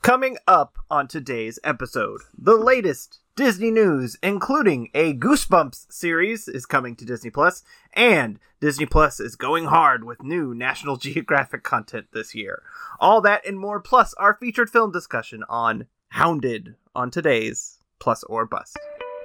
Coming up on today's episode, the latest Disney news, including a Goosebumps series, is coming to Disney Plus, and Disney Plus is going hard with new National Geographic content this year. All that and more, plus our featured film discussion on Hounded on today's Plus or Bust.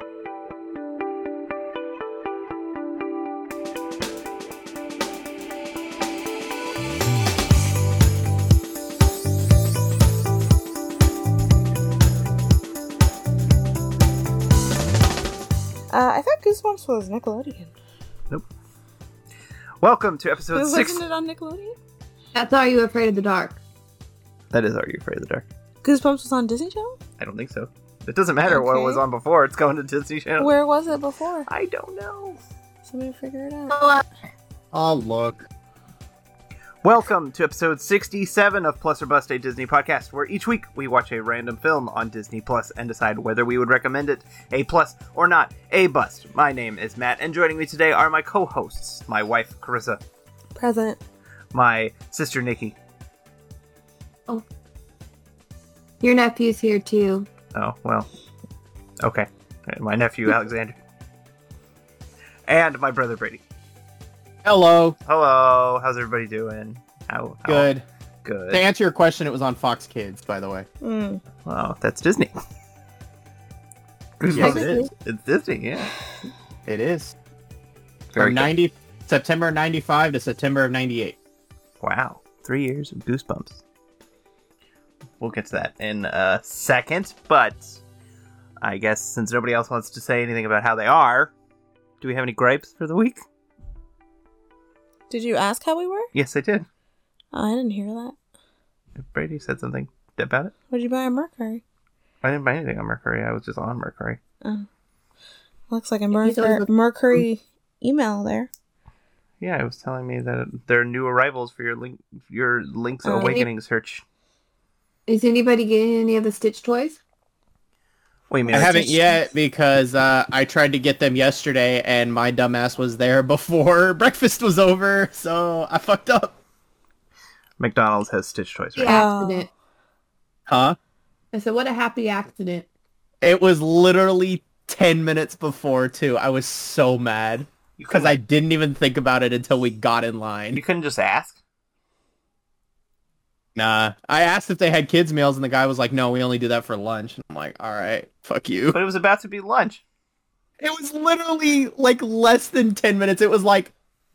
I thought Goosebumps was Nickelodeon. Nope. Welcome to episode 6. Wasn't it on Nickelodeon? That's Are You Afraid of the Dark? That is Are You Afraid of the Dark? Goosebumps was on Disney Channel? I don't think so. It doesn't matter what it was on before. It's going to Disney Channel. Where was it before? I don't know. Somebody figure it out. I'll look. Welcome to episode 67 of Plus or Bust, a Disney podcast, where each week we watch a random film on Disney Plus and decide whether we would recommend it a plus or not a bust. My name is Matt, and joining me today are my co-hosts, my wife, Carissa. Present. My sister, Nikki. Oh. Your nephew's here, too. Oh, well. Okay. And my nephew, Alexander. And my brother, Brady. Hello. Hello. How's everybody doing? How Good. Good. To answer your question, it was on Fox Kids, by the way. Wow, that's Disney. Yes, it is. It's Disney, yeah. It is. Very From good. September 95 to September of 98. Wow. 3 years of Goosebumps. We'll get to that in a second, but I guess since nobody else wants to say anything about how they are, do we have any gripes for the week? Did you ask how we were? Yes, I did. Oh, I didn't hear that. Brady said something about it. What did you buy on Mercury? I didn't buy anything on Mercury. I was just on Mercury. Oh. Looks like a always Mercury email there. Yeah, it was telling me that there are new arrivals for your Link's Awakening search. Is anybody getting any of the Stitch toys? What do you mean? I haven't yet because I tried to get them yesterday and my dumbass was there before breakfast was over, so I fucked up. McDonald's has Stitch toys, right? The accident. Huh? I said, what a happy accident. It was literally 10 minutes before, too. I was so mad because I didn't even think about it until we got in line. You couldn't just ask? Nah. I asked if they had kids' meals, and the guy was like, no, we only do that for lunch. And I'm like, all right, fuck you. But it was about to be lunch. It was literally, like, less than 10 minutes. It was, like,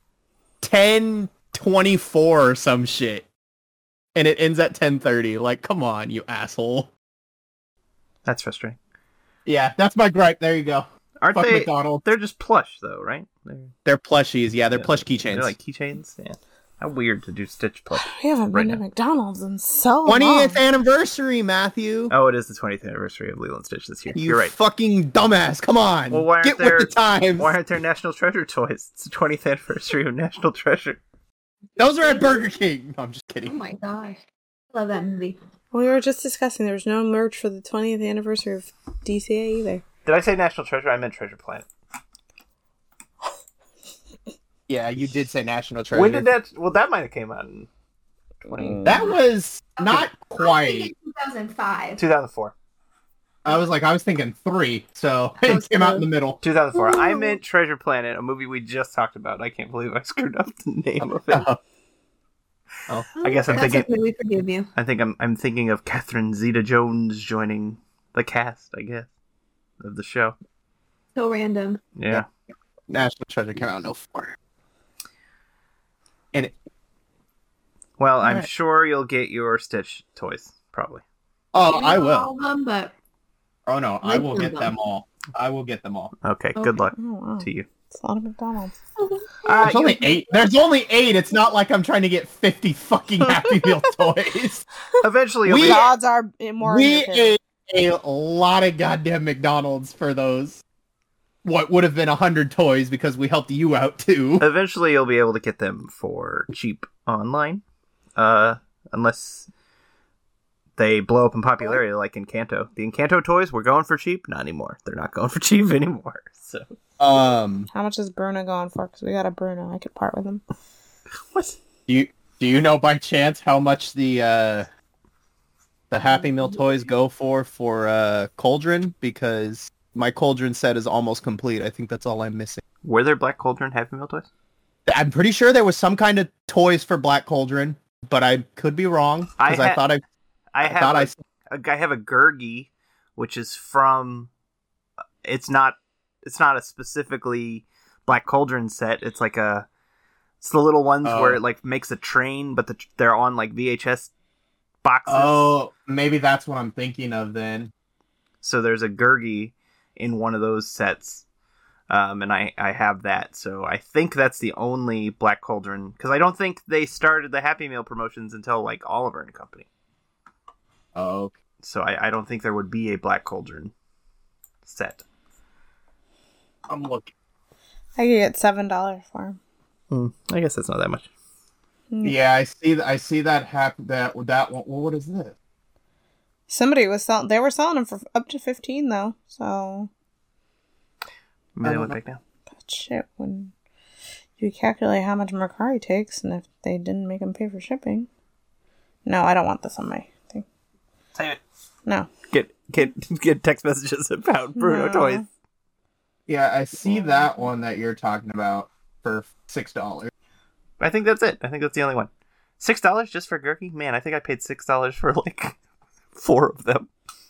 10:24 or some shit. And it ends at 10:30. Like, come on, you asshole. That's frustrating. Yeah, that's my gripe. There you go. Aren't Fuck they? McDonald's. They're just plush, though, right? They're plushies. Yeah, they're plush keychains. They're like keychains. Yeah. How weird to do Stitch plush. We haven't Right been to now. McDonald's in so 20th long. anniversary, Matthew. Oh, it is the 20th anniversary of Lilo and Stitch this year. You You're right. fucking dumbass. Come on. Well, why aren't Get there- with the times. Why aren't there National Treasure toys? It's the 20th anniversary of National Treasure. Those are at Burger King. No, I'm just Oh kidding. my gosh. I love that movie. We were just discussing there was no merch for the 20th anniversary of DCA either. Did I say National Treasure? I meant Treasure Planet. Yeah, you did say National Treasure. When did that... Well, that might have came out in 20... That was not I think quite. it's 2005. 2004. I was thinking 3, so it came out in the middle. 2004. I meant Treasure Planet, a movie we just talked about. I can't believe I screwed up the name of it. Oh. I guess I'm That's thinking... okay, we forgive you. I think I'm thinking of Catherine Zeta-Jones joining the cast, I guess, of the show. So random. Yeah. National Treasure came out in 04. And it, Well, I'm Alright. sure you'll get your Stitch toys, probably. oh, I Not will. all of them, but Oh no, I will get them. them all. I will get them all. Okay, Okay. good luck Oh, wow. to you. It's a lot of McDonald's. There's only 8. There's only 8. It's not like I'm trying to get 50 fucking Happy Meal toys. Eventually, you'll We- be... The odds are more in We your favor. ate a lot of goddamn McDonald's for those. What would have been 100 toys because we helped you out too. Eventually, you'll be able to get them for cheap online, unless they blow up in popularity, like Encanto. The Encanto toys were going for cheap. Not anymore. They're not going for cheap anymore. So How much is Bruno going for? Because we got a Bruno. I could part with him. what? Do you know by chance how much the the Happy Meal toys go for Cauldron, because my Cauldron set is almost complete. I think that's all I'm missing. Were there Black Cauldron Happy Meal toys? I'm pretty sure there was some kind of toys for Black Cauldron, but I could be wrong because I have a Gurgi, which is from. It's not a specifically Black Cauldron set. It's like it's the little ones where it like makes a train, but they're on like VHS boxes. Oh, maybe that's what I'm thinking of then. So there's a Gurgi in one of those sets, and I have that. So I think that's the only Black Cauldron, because I don't think they started the Happy Meal promotions until like Oliver and Company. Oh, okay. So I don't think there would be a Black Cauldron set. I'm looking. I could get $7 for them. I guess that's not that much. Yeah, I see that that one. Well, what is this? Somebody was selling. They were selling them for up to 15 though. So. Maybe they went back down. But shit, when you calculate how much Mercari takes, and if they didn't make them pay for shipping. No, I don't want this on my thing. Save it. No. Get text messages about Bruno toys. Yeah, I see that one that you're talking about for $6. I think that's it. I think that's the only one. $6 just for Gurgi? Man, I think I paid $6 for like 4 of them.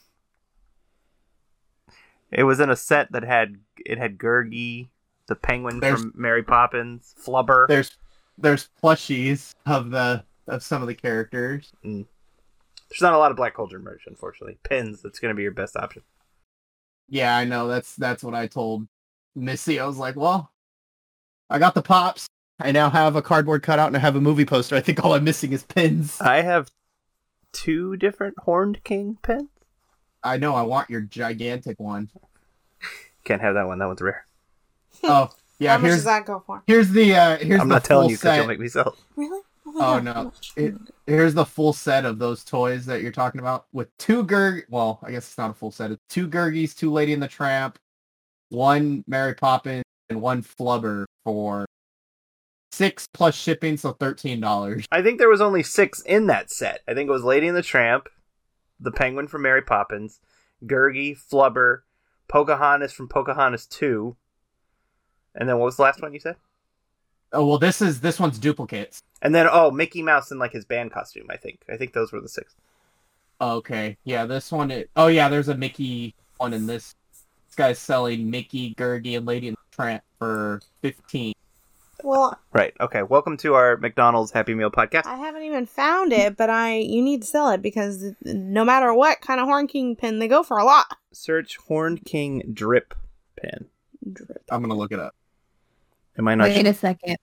It was in a set that had Gurgi, the penguin from Mary Poppins, Flubber. There's plushies of some of the characters. There's not a lot of Black Cauldron merch, unfortunately. Pins, that's going to be your best option. Yeah, I know. That's what I told Missy. I was like, well, I got the pops. I now have a cardboard cutout and I have a movie poster. I think all I'm missing is pins. I have 2 different Horned King pins. I know. I want your gigantic one. Can't have that one. That one's rare. Oh, yeah. How much does that go for? Here's the I'm not telling you because you'll make me sell it. Really? Oh no. Here's the full set of those toys that you're talking about with 2 Gurg. Well, I guess it's not a full set. It's 2 Gurgis, 2 Lady and the Tramp, 1 Mary Poppins, and 1 Flubber for $6 plus shipping, so $13. I think there was only 6 in that set. I think it was Lady and the Tramp, the Penguin from Mary Poppins, Gurgi, Flubber, Pocahontas from Pocahontas 2, and then what was the last one you said? Oh well, this one's duplicates. And then Mickey Mouse in like his band costume. I think those were the 6. Okay, yeah, this one. There's a Mickey one in this. This guy's selling Mickey, Gurgi, and Lady and the Tramp for $15. Well, right. Okay. Welcome to our McDonald's Happy Meal podcast. I haven't even found it, but you need to sell it because no matter what kind of Horn King pin, they go for a lot. Search Horned King drip pin. Drip. I'm gonna look it up. Am I not? Wait a second.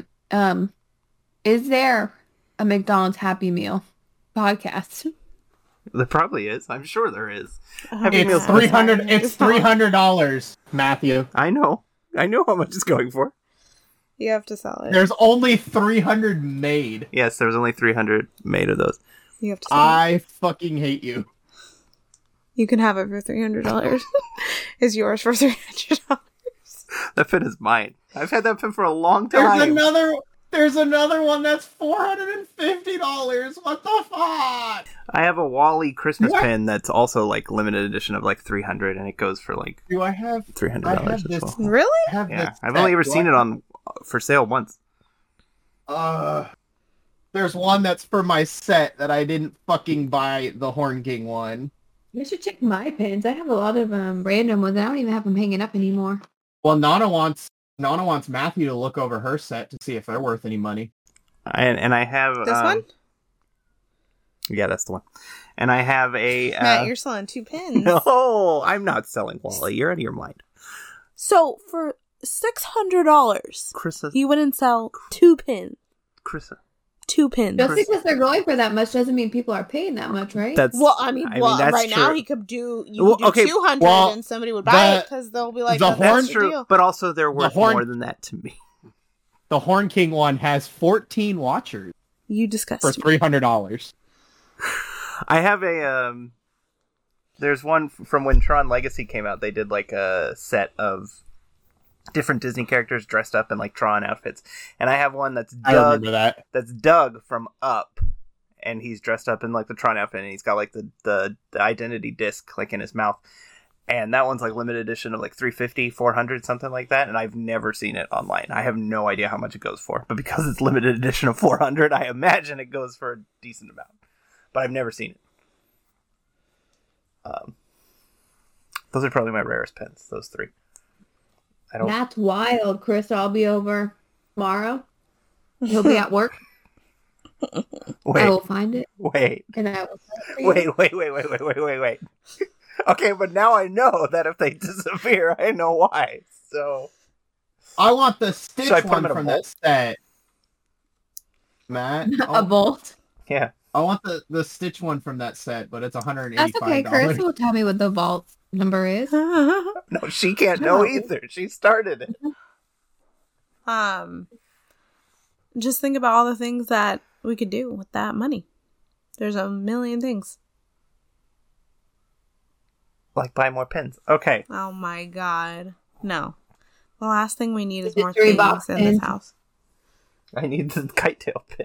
Is there a McDonald's Happy Meal podcast? There probably is. I'm sure there is. Happy It's $300. It's $300, Matthew. I know how much it's going for. You have to sell it. There's only 300 made. Yes, there was only 300 made of those. You have to sell it. I fucking hate you. You can have it for $300. It's yours for $300. That pin is mine. I've had that pin for a long time. There's another one that's $450. What the fuck? I have a Wally Christmas pin that's also like limited edition of like 300, and it goes for like Do I have $300 as well. Really? Yeah, I've only ever seen it on for sale once. There's one that's for my set that I didn't fucking buy the Horn King one. You should check my pins. I have a lot of random ones. I don't even have them hanging up anymore. Well, Nana wants Matthew to look over her set to see if they're worth any money. And I have This one? Yeah, that's the one. And I have a Matt, you're selling 2 pins. No, I'm not selling Wally. You're out of your mind. So for $600, Chrissa. you wouldn't sell 2 pins. Chrissa. 2 pins. Just because they're going for that much doesn't mean people are paying that much, right? That's right that's now true. he could do 200 well, and somebody would buy it because they'll be like, the that's That's the true, deal. but also they're worth more than that to me. The Horn King one has 14 watchers You disgust for me. $300. I have a there's one from when Tron Legacy came out. They did like a set of different Disney characters dressed up in like Tron outfits, and I have one that's I remember that. That's Doug from Up, and he's dressed up in like the Tron outfit, and he's got like the identity disc like in his mouth. And that one's like limited edition of like 350, 400, something like that. And I've never seen it online. I have no idea how much it goes for. But because it's limited edition of 400, I imagine it goes for a decent amount. But I've never seen it. Those are probably my rarest pens, those 3. That's wild, Chris. I'll be over tomorrow. He'll be at work. Wait. I will find it. Wait. And I will Wait. Okay, but now I know that if they disappear, I know why. So I want the Stitch one from that set. Matt, a bolt. Yeah, I want the Stitch one from that set, but it's $185. That's okay. Chris will tell me what the vault number is. No, she can't know either. She started it. Just think about all the things that we could do with that money. There's a million things. Like buy more pens. Okay. Oh my god. No. The last thing we need is more Mystery things box in pens. this house. I need the kite tail pins.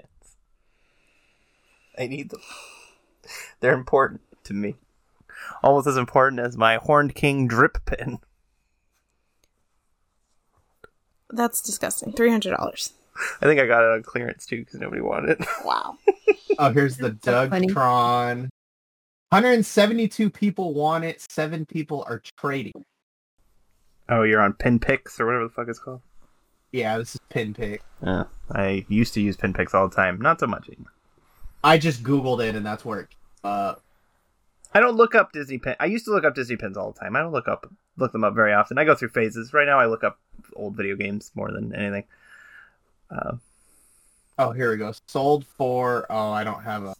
I need them. They're important to me. Almost as important as my Horned King drip pin. That's disgusting. $300. I think I got it on clearance too because nobody wanted it. Wow. Oh, here's the so funny. Dougtron. 172 people want it. 7 people are trading. Oh, you're on Pinpicks or whatever the fuck it's called? Yeah, this is Pinpick. Yeah. I used to use Pinpicks all the time. Not so much anymore. I just Googled it and that's where it I don't look up Disney Pen. I used to look up Disney Pens all the time. I don't look them up very often. I go through phases. Right now I look up old video games more than anything. Oh, here we go. Sold for... Oh, I don't have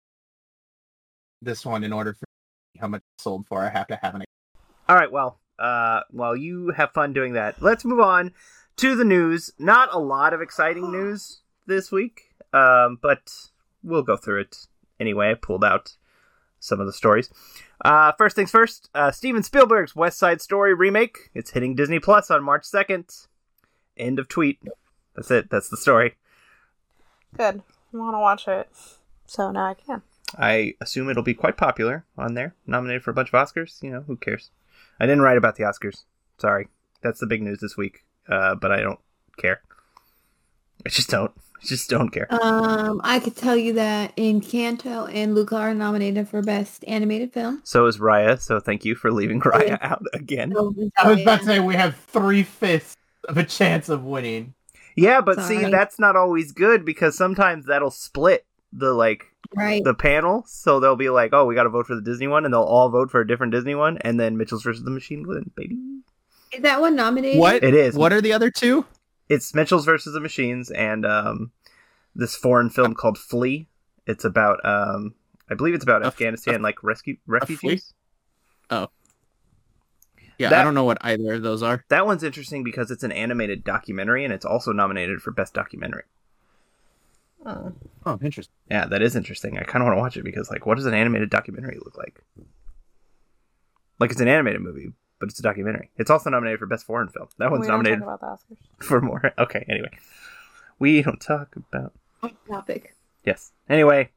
this one. In order for how much it's sold for, I have to have an... All right, well, while you have fun doing that, let's move on to the news. Not a lot of exciting news this week, but we'll go through it anyway. I pulled out some of the stories. First things first, Steven Spielberg's West Side Story remake. It's hitting Disney Plus on March 2nd. End of tweet. That's it. That's the story. Good. I want to watch it. So now I can. I assume it'll be quite popular on there. Nominated for a bunch of Oscars. You know, who cares? I didn't write about the Oscars. Sorry. That's the big news this week. But I don't care. I just don't care. I could tell you that Encanto and Luca are nominated for Best Animated Film. So is Raya, so thank you for leaving Raya out again. I was about to say we have 3/5 of a chance of winning. Yeah, but Sorry. see, that's not always good because sometimes that'll split the panel. So they'll be like, oh, we got to vote for the Disney one, and they'll all vote for a different Disney one, and then Mitchell's vs. the Machine wins, baby. Is that one nominated? What? It is. What are the other two? It's Mitchell's vs. the Machines and this foreign film called Flea. It's about, I believe it's about Afghanistan, like refugees. Oh. Yeah, I don't know what either of those are. That one's interesting because it's an animated documentary, and it's also nominated for Best Documentary. Oh, interesting. Yeah, that is interesting. I kind of want to watch it because, like, what does an animated documentary look like? Like, it's an animated movie, but it's a documentary. It's also nominated for Best Foreign Film. That one's nominated about the Oscars. for more. Okay, anyway. We don't talk about... Topic. Yes. Anyway.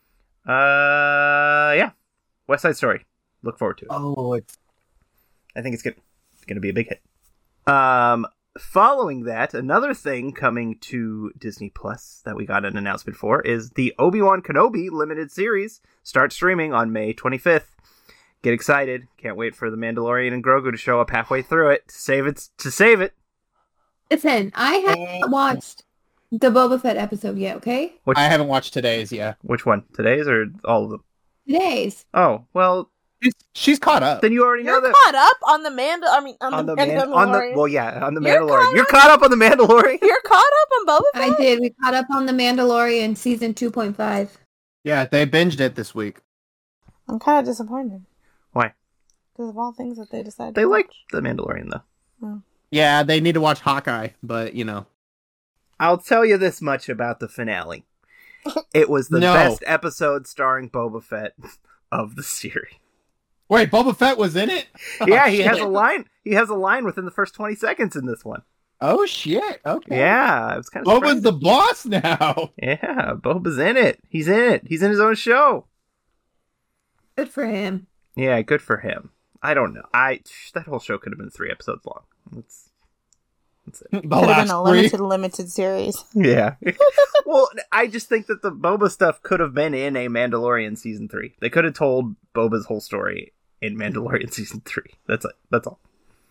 Yeah. West Side Story. Look forward to it. Oh, I think it's going to be a big hit. Following that, another thing coming to Disney Plus that we got an announcement for is the Obi-Wan Kenobi limited series starts streaming on May 25th. Get excited. Can't wait for the Mandalorian and Grogu to show up halfway through it to save it. Listen, I haven't watched the Boba Fett episode yet, okay? I haven't watched today's yet. Which one? Today's or all of them? Today's. Oh, well... She's caught up. Then you already know that. You're caught up on the Mandalorian. On the Mandalorian. You're caught up on the Mandalorian. You're caught up on Boba Fett? I did. We caught up on the Mandalorian season 2.5. Yeah, they binged it this week. I'm kind of disappointed. Why? Because of all things that they decided They to like watch. the Mandalorian, though. Oh. Yeah, they need to watch Hawkeye, but, you know. I'll tell you this much about the finale. It was the best episode starring Boba Fett of the series. Wait, Boba Fett was in it? Yeah, he has a line. He has a line within the first 20 seconds in this one. Oh shit! Okay. Yeah, I was kind of. Boba's the boss now. Yeah, Boba's in it. He's in it. He's in his own show. Good for him. Yeah, good for him. I don't know. That whole show could have been 3 episodes long. That's it. Could have been a limited series. Yeah. Well, I just think that the Boba stuff could have been in a Mandalorian season 3. They could have told Boba's whole story in Mandalorian season 3. That's it. That's all.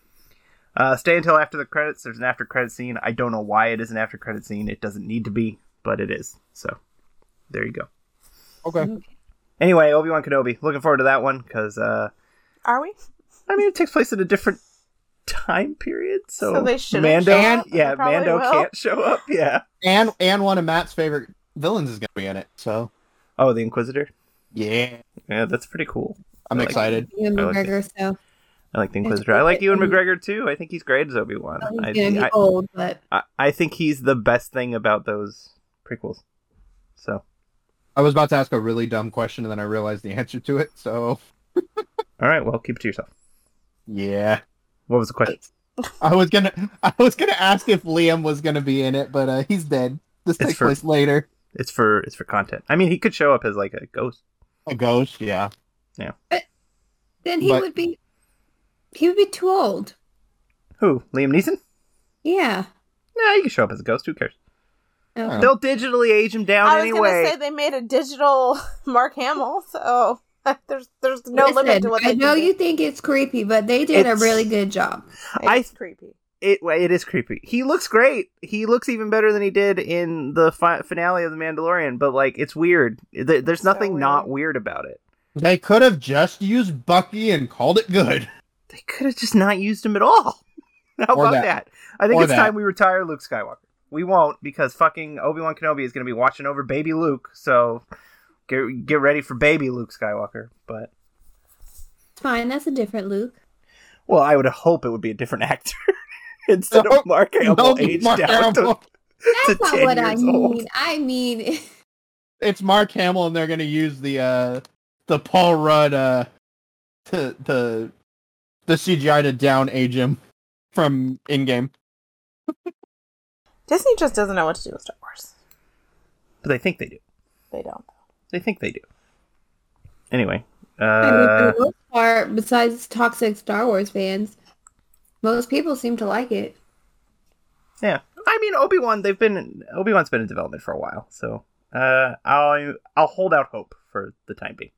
Stay until after the credits. There's an after credit scene. I don't know why it is an after credit scene. It doesn't need to be, but it is. So, there you go. Okay. Anyway, Obi-Wan Kenobi. Looking forward to that one, because... Are we? I mean, it takes place in a different time period, so they should Mando can't show up. Yeah, and one of Matt's favorite villains is going to be in it. So, the Inquisitor. Yeah, that's pretty cool. I'm excited. Ewan McGregor, so I like the Inquisitor. I like Ewan McGregor too. I think he's great as Obi-Wan. He's gonna be old, but I think he's the best thing about those prequels. So, I was about to ask a really dumb question, and then I realized the answer to it. So, all right, well, keep it to yourself. Yeah. What was the question? I was gonna ask if Liam was gonna be in it, but he's dead. This takes place later. It's for content. I mean, he could show up as like a ghost. A ghost, yeah. Yeah. But then he would be too old. Who? Liam Neeson? Yeah. Yeah, he can show up as a ghost. Who cares? Okay. They'll digitally age him down anyway. I was gonna say they made a digital Mark Hamill, so there's no limit to what they I know you think it's creepy, but they did a really good job. It's creepy. It is creepy. He looks great. He looks even better than he did in the finale of The Mandalorian, but like it's weird. There's nothing not weird about it. They could have just used Bucky and called it good. They could have just not used him at all. How about that? I think it's time we retire Luke Skywalker. We won't, because fucking Obi-Wan Kenobi is going to be watching over baby Luke, so get ready for baby Luke Skywalker. But it's fine. That's a different Luke. Well, I would hope it would be a different actor instead of Mark Hamill aged down to That's not 10 what I years mean. old. I mean, it's Mark Hamill, and they're going to use the Paul Rudd the CGI to down age him from in-game. Disney just doesn't know what to do with Star Wars. But they think they do. They don't. They think they do. Anyway. I mean, for the most part, besides toxic Star Wars fans, most people seem to like it. Yeah. I mean, Obi-Wan's been in development for a while, so I'll hold out hope for the time being.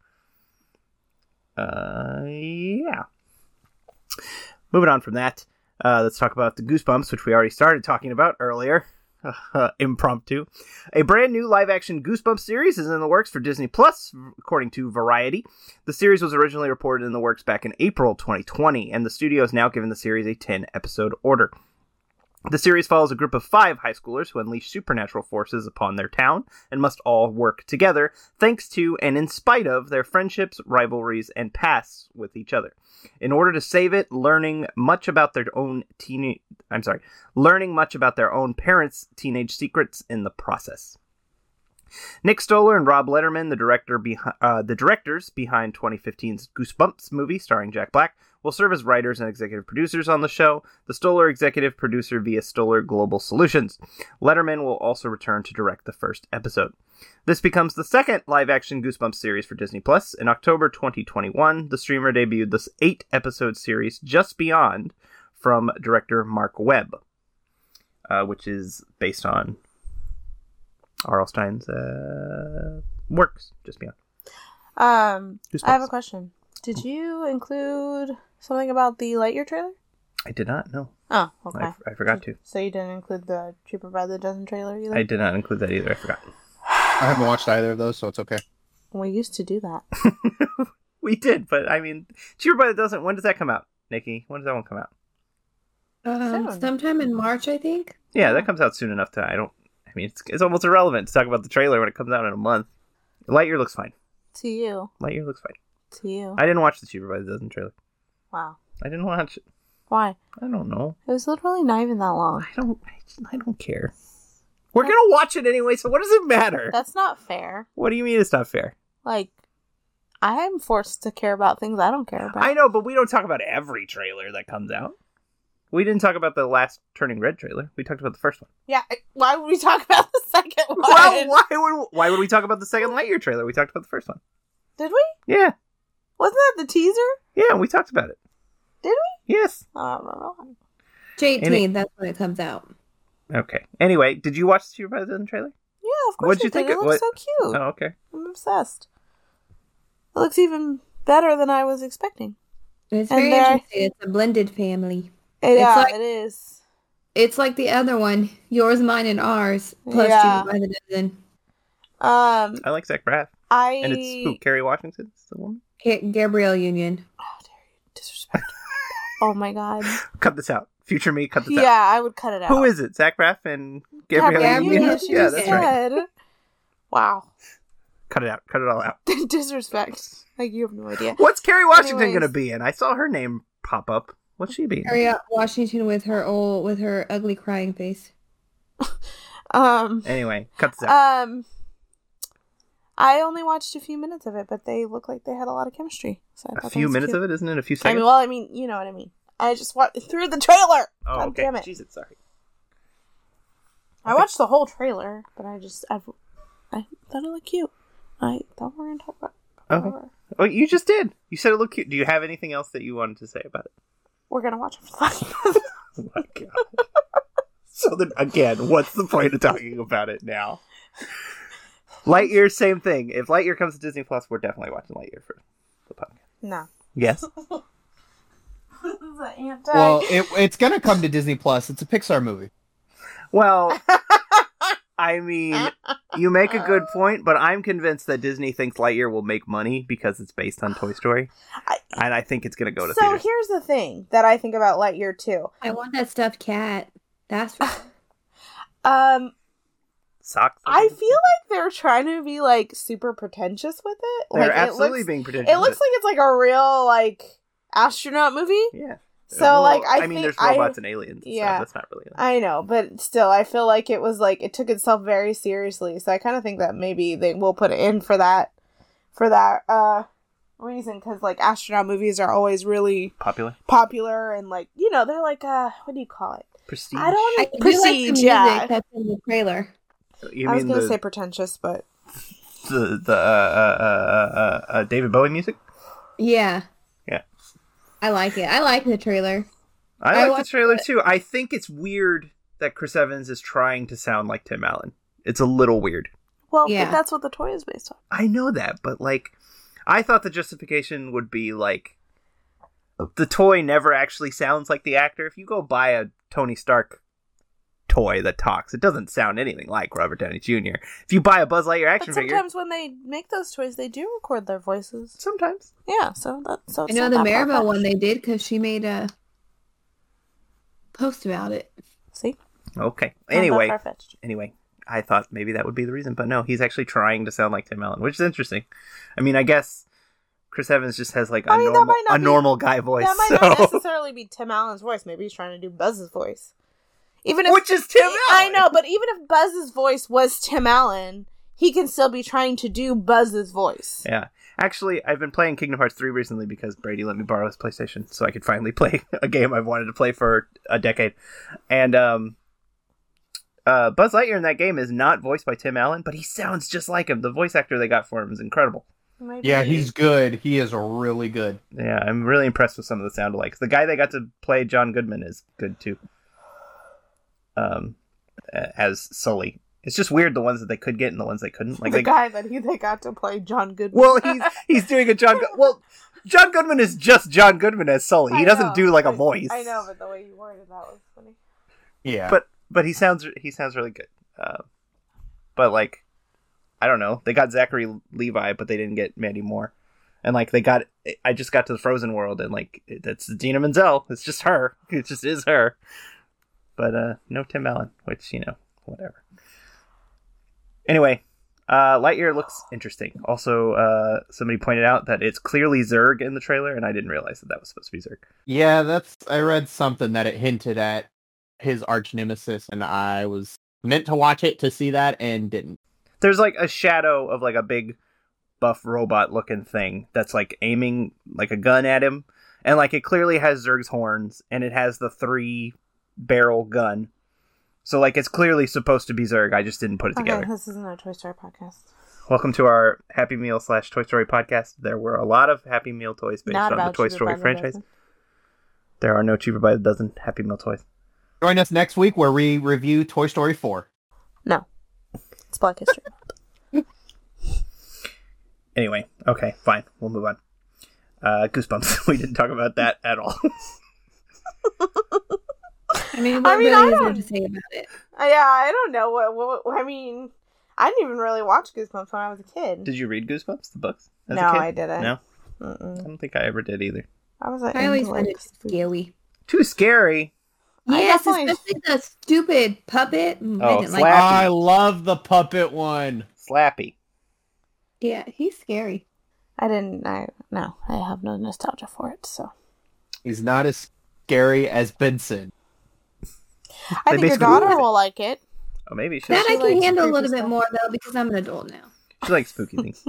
Yeah. Moving on from that, let's talk about the Goosebumps, which we already started talking about earlier. Impromptu. A brand new live-action Goosebumps series is in the works for Disney Plus, according to Variety. The series was originally reported in the works back in April 2020, and the studio has now given the series a 10-episode order. The series follows a group of 5 high schoolers who unleash supernatural forces upon their town and must all work together, thanks to and in spite of their friendships, rivalries, and pasts with each other. In order to save it, learning much about their own parents' teenage secrets in the process. Nick Stoller and Rob Letterman, the directors behind 2015's Goosebumps movie starring Jack Black, will serve as writers and executive producers on the show, the Stoller executive producer via Stoller Global Solutions. Letterman will also return to direct the first episode. This becomes the second live-action Goosebumps series for Disney+. In October 2021, the streamer debuted this 8-episode series Just Beyond from director Mark Webb, which is based on R.L. Stein's works, Just Beyond. I have a question. Did you include something about the Lightyear trailer? I did not, no. Oh, okay. I forgot to. So you didn't include the Cheaper by the Dozen trailer either? I did not include that either, I forgot. I haven't watched either of those, so it's okay. We used to do that. We did, but I mean, Cheaper by the Dozen, when does that come out, Nikki? When does that one come out? Sometime in March, I think. Yeah, that comes out soon enough to, it's almost irrelevant to talk about the trailer when it comes out in a month. Lightyear looks fine. To you. Lightyear looks fine. To you. I didn't watch the Cheaper by the Dozen trailer. Wow. I didn't watch it. Why? I don't know. It was literally not even that long. I don't care. We're gonna watch it anyway, so what does it matter? That's not fair. What do you mean it's not fair? Like, I am forced to care about things I don't care about. I know, but we don't talk about every trailer that comes out. We didn't talk about the last Turning Red trailer. We talked about the first one. Yeah, why would we talk about the second one? Well, why would we talk about the second Lightyear trailer? We talked about the first one. Did we? Yeah. Wasn't that the teaser? Yeah, we talked about it. Did we? Yes. I don't know. 18, that's when it comes out. Okay. Anyway, did you watch the Super President trailer? Yeah, of course. What'd you think? It looks so cute. Oh, okay. I'm obsessed. It looks even better than I was expecting. It's very interesting. It's a blended family. Yeah, it is. It's like the other one, Yours, Mine, and Ours, plus Cheaper by the Dozen. I like Zach Braff. And it's who? Kerry Washington? The woman? Gabrielle Union. Oh, dare you disrespect her. Oh my god. Cut this out. Future me, cut this out. Yeah, I would cut it out. Who is it? Zach Braff and Gabrielle Union? Yeah, that's right. Wow. Cut it out. Cut it all out. Disrespect. Like, you have no idea. What's Kerry Washington going to be in? I saw her name pop up. What's she being? Kerry Washington with her ugly crying face. Anyway, cut this out. I only watched a few minutes of it, but they look like they had a lot of chemistry. So a few minutes of it? Isn't it a few seconds? I mean, you know what I mean. I just watched through the trailer. Oh, God okay. Damn it. Jesus, sorry. I watched the whole trailer, but I thought it looked cute. I thought we were going to talk about it. Okay. Oh, you just did. You said it looked cute. Do you have anything else that you wanted to say about it? We're going to watch it for fun. Oh my god. So then, again, what's the point of talking about it now? Lightyear, same thing. If Lightyear comes to Disney Plus, we're definitely watching Lightyear for the podcast. No. Yes? Well, it's going to come to Disney Plus. It's a Pixar movie. Well, I mean, you make a good point, but I'm convinced that Disney thinks Lightyear will make money because it's based on Toy Story. And I think it's going to go to theaters. So here's the thing that I think about Lightyear too. I want that stuffed cat. That's Socks. I feel like they're trying to be like super pretentious with it. They're absolutely being pretentious. It looks like it's like a real like astronaut movie. Yeah. So well, like I mean, there's robots and aliens. Yeah, so that's not really. I know, but still, I feel like it was like it took itself very seriously. So I kind of think that maybe they will put it in for that reason, because like astronaut movies are always really popular, and like they're like what do you call it? Prestige. I don't know. Prestige. Like yeah, that's in the trailer. I was gonna say pretentious, but the David Bowie music. Yeah. Yeah. I like it. I like the trailer. I like the trailer too. I think it's weird that Chris Evans is trying to sound like Tim Allen. It's a little weird. Well, yeah. But that's what the toy is based on. I know that, but like, I thought the justification would be like, the toy never actually sounds like the actor. If you go buy a Tony Stark toy that talks, it doesn't sound anything like Robert Downey Jr. If you buy a Buzz Lightyear action figure, sometimes when they make those toys, they do record their voices. Sometimes, yeah. I know the Maribel one they did because she made a post about it. See? Okay. Anyway, I thought maybe that would be the reason, but no, he's actually trying to sound like Tim Allen, which is interesting. I mean, I guess Chris Evans just has like a normal guy voice. That might not necessarily be Tim Allen's voice. Maybe he's trying to do Buzz's voice. Which is Tim Allen. I know, but even if Buzz's voice was Tim Allen, he can still be trying to do Buzz's voice. Yeah. Actually, I've been playing Kingdom Hearts 3 recently because Brady let me borrow his PlayStation so I could finally play a game I've wanted to play for a decade. And Buzz Lightyear in that game is not voiced by Tim Allen, but he sounds just like him. The voice actor they got for him is incredible. Yeah, he's good. He is really good. Yeah, I'm really impressed with some of the sound alikes. The guy they got to play John Goodman is good too. As Sully. It's just weird the ones that they could get and the ones they couldn't. Like guy that they got to play John Goodman. Well, he's doing a John. Well, John Goodman is just John Goodman as Sully. He doesn't do like a voice. I know, but the way you worded that was funny. Yeah, but he sounds really good. But like, I don't know. They got Zachary Levi, but they didn't get Mandy Moore. And like I just got to the Frozen world, and like that's Dina Menzel. It's just her. It just is her. But no Tim Allen, which whatever. Anyway, Lightyear looks interesting. Also, somebody pointed out that it's clearly Zurg in the trailer, and I didn't realize that was supposed to be Zurg. Yeah, I read something that it hinted at his arch nemesis, and I was meant to watch it to see that and didn't. There's like a shadow of like a big buff robot looking thing that's like aiming like a gun at him, And like it clearly has Zurg's horns, and it has the 3-barrel gun. So like it's clearly supposed to be Zurg. I just didn't put it together. This isn't a Toy Story podcast. Welcome to our Happy Meal / Toy Story podcast. There were a lot of Happy Meal toys based on the Toy Story franchise. There are no cheaper by the dozen Happy Meal toys. Join us next week where we review Toy Story 4. No. It's Black History Month. Anyway, okay, fine. We'll move on. Goosebumps. We didn't talk about that at all. I mean, what really is there to say about it? Yeah, I don't know. What I mean, I didn't even really watch Goosebumps when I was a kid. Did you read Goosebumps, the books? No, I didn't. No? I don't think I ever did either. I always find it scary. Too scary. Yes, especially the stupid puppet. Slappy. I love the puppet one. Slappy. Yeah, he's scary. I have no nostalgia for it, so. He's not as scary as Benson. I think your daughter will like it. Oh, maybe she. That I can handle a little bit more, though, because I'm an adult now. She likes spooky things.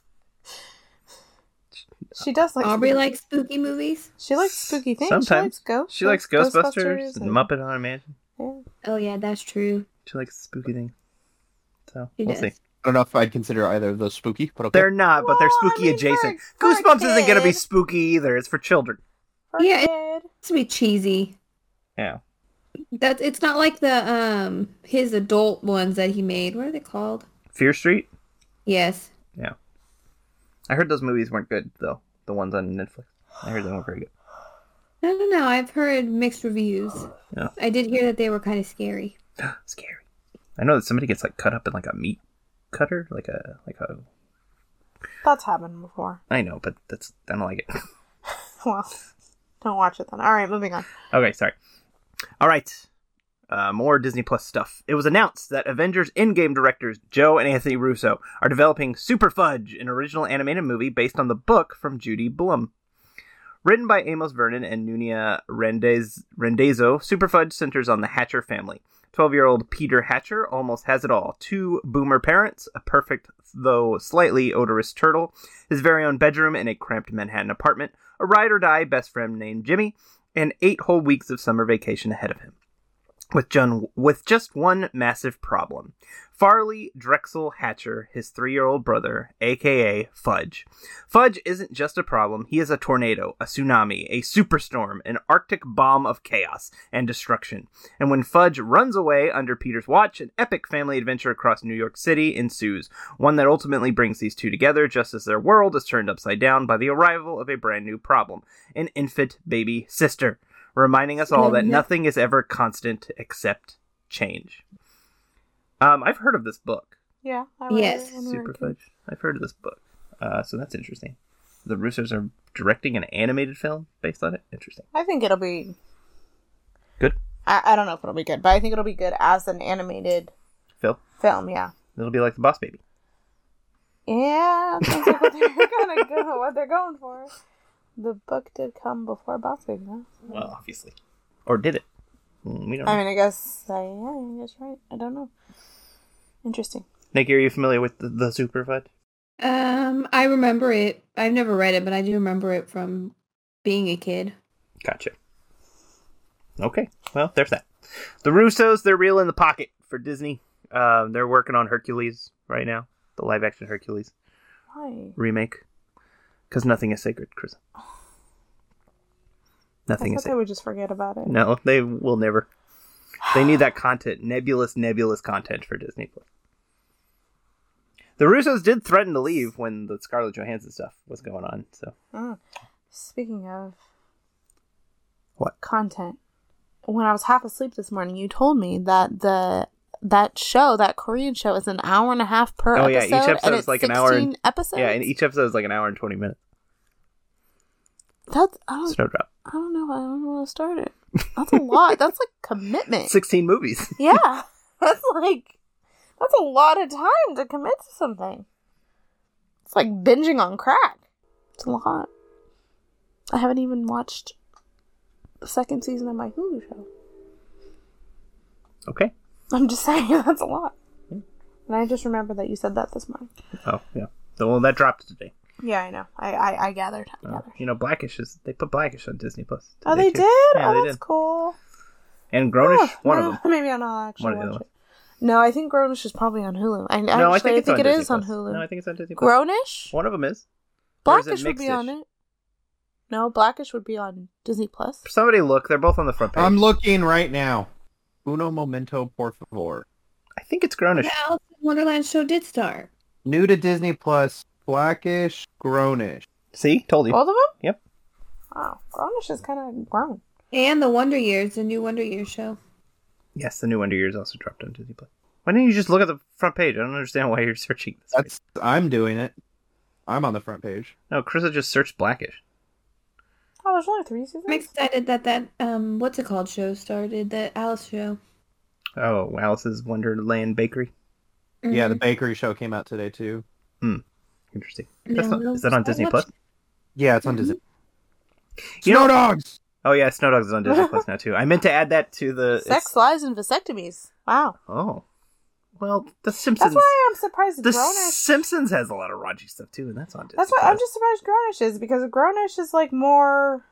She does like Aubrey likes spooky movies. She likes spooky things. Sometimes. She likes Ghostbusters and Muppet Haunted Mansion. Yeah. Oh, yeah, that's true. She likes spooky things. So, we'll see. I don't know if I'd consider either of those spooky, but okay. They're not, but they're spooky adjacent. Goosebumps isn't going to be spooky either. It's for children. It's to be cheesy. Yeah. It's not like the his adult ones that he made. What are they called? Fear Street? Yes. Yeah. I heard those movies weren't good, though. The ones on Netflix. I heard they weren't very good. I don't know. I've heard mixed reviews. Yeah. I did hear that they were kind of scary. Scary. I know that somebody gets like cut up in like a meat cutter, like a. That's happened before. I know, but I don't like it. Well, don't watch it then. All right, moving on. Okay, sorry. All right. More Disney Plus stuff. It was announced that Avengers Endgame directors Joe and Anthony Russo are developing Super Fudge, an original animated movie based on the book from Judy Blume. Written by Amos Vernon and Nunia Randazzo, Super Fudge centers on the Hatcher family. 12-year-old Peter Hatcher almost has it all. 2 boomer parents, a perfect though slightly odorous turtle, his very own bedroom in a cramped Manhattan apartment, a ride-or-die best friend named Jimmy, and 8 whole weeks of summer vacation ahead of him. With just one massive problem. Farley Drexel Hatcher, his 3-year-old brother, a.k.a. Fudge. Fudge isn't just a problem, he is a tornado, a tsunami, a superstorm, an arctic bomb of chaos and destruction. And when Fudge runs away under Peter's watch, an epic family adventure across New York City ensues, one that ultimately brings these two together just as their world is turned upside down by the arrival of a brand new problem, an infant baby sister. Reminding us all that nothing is ever constant except change. I've heard of this book. Yeah. Yes. Super Fudge. I've heard of this book. So that's interesting. The Russos are directing an animated film based on it. Interesting. I think it'll be good. I don't know if it'll be good, but I think it'll be good as an animated film. Yeah. It'll be like The Boss Baby. Yeah, that's like what they're going for. The book did come before Boss Baby, huh? Well, obviously. Or did it? We don't know. I mean, I guess right. I don't know. Interesting. Nikki, are you familiar with the Super Fudge? I remember it. I've never read it, but I do remember it from being a kid. Gotcha. Okay, well, there's that. The Russos, they're real in the pocket for Disney. They're working on Hercules right now. The live-action Hercules. Why? Remake. Because nothing is sacred, Chris. Nothing is sacred. They would just forget about it. No, they will never. They need that content. Nebulous content for Disney+. The Russos did threaten to leave when the Scarlett Johansson stuff was going on, so. Speaking of... What? Content. When I was half asleep this morning, you told me that that Korean show is an hour and a half per episode. Oh yeah, each episode is like an hour. 16 episodes? Yeah, and each episode is like an hour and 20 minutes. Snowdrop. I don't know. I don't know how to start it. That's a lot. That's like commitment. 16 movies. Yeah. That's a lot of time to commit to something. It's like binging on crack. It's a lot. I haven't even watched the second season of my Hulu show. Okay. I'm just saying, that's a lot. And I just remember that you said that this morning. Oh, yeah. Well, that dropped today. Yeah, I know. I gathered. Blackish they put Blackish on Disney Plus. Oh, they did? Yeah, that's cool. And Grownish, one of them. Maybe I'm not actually watch it. No, I think Grownish is probably on Hulu. I think it is on Hulu. No, I think it's on Disney Plus. Grownish? One of them is. Blackish would be on it. No, Blackish would be on Disney Plus. Somebody look. They're both on the front page. I'm looking right now. Uno momento, por favor. I think it's Grownish. The Alice in Wonderland show did start. New to Disney Plus, Blackish, Grownish. See? Told you. Both of them? Yep. Wow. Grownish is kind of grown. And the Wonder Years, the new Wonder Years show. Yes, the new Wonder Years also dropped on Disney Plus. Why didn't you just look at the front page? I don't understand why you're searching this. I'm doing it. I'm on the front page. No, Krista just searched Blackish. Oh, there's only 3 seasons? I'm excited that what's it called show started, the Alice show. Oh, Alice's Wonderland Bakery? Mm-hmm. Yeah, the bakery show came out today, too. Interesting. Is that on Disney Plus? Yeah, it's on Disney. Snow Dogs! Oh, yeah, Snow Dogs is on Disney Plus now, too. I meant to add that to the... Sex, Lies, and Vasectomies. Wow. Oh. Well, The Simpsons... That's why I'm surprised The Grownish... Simpsons has a lot of raunchy stuff, too, and that's on Disney That's why Plus. I'm just surprised Grownish is, because Grownish is, more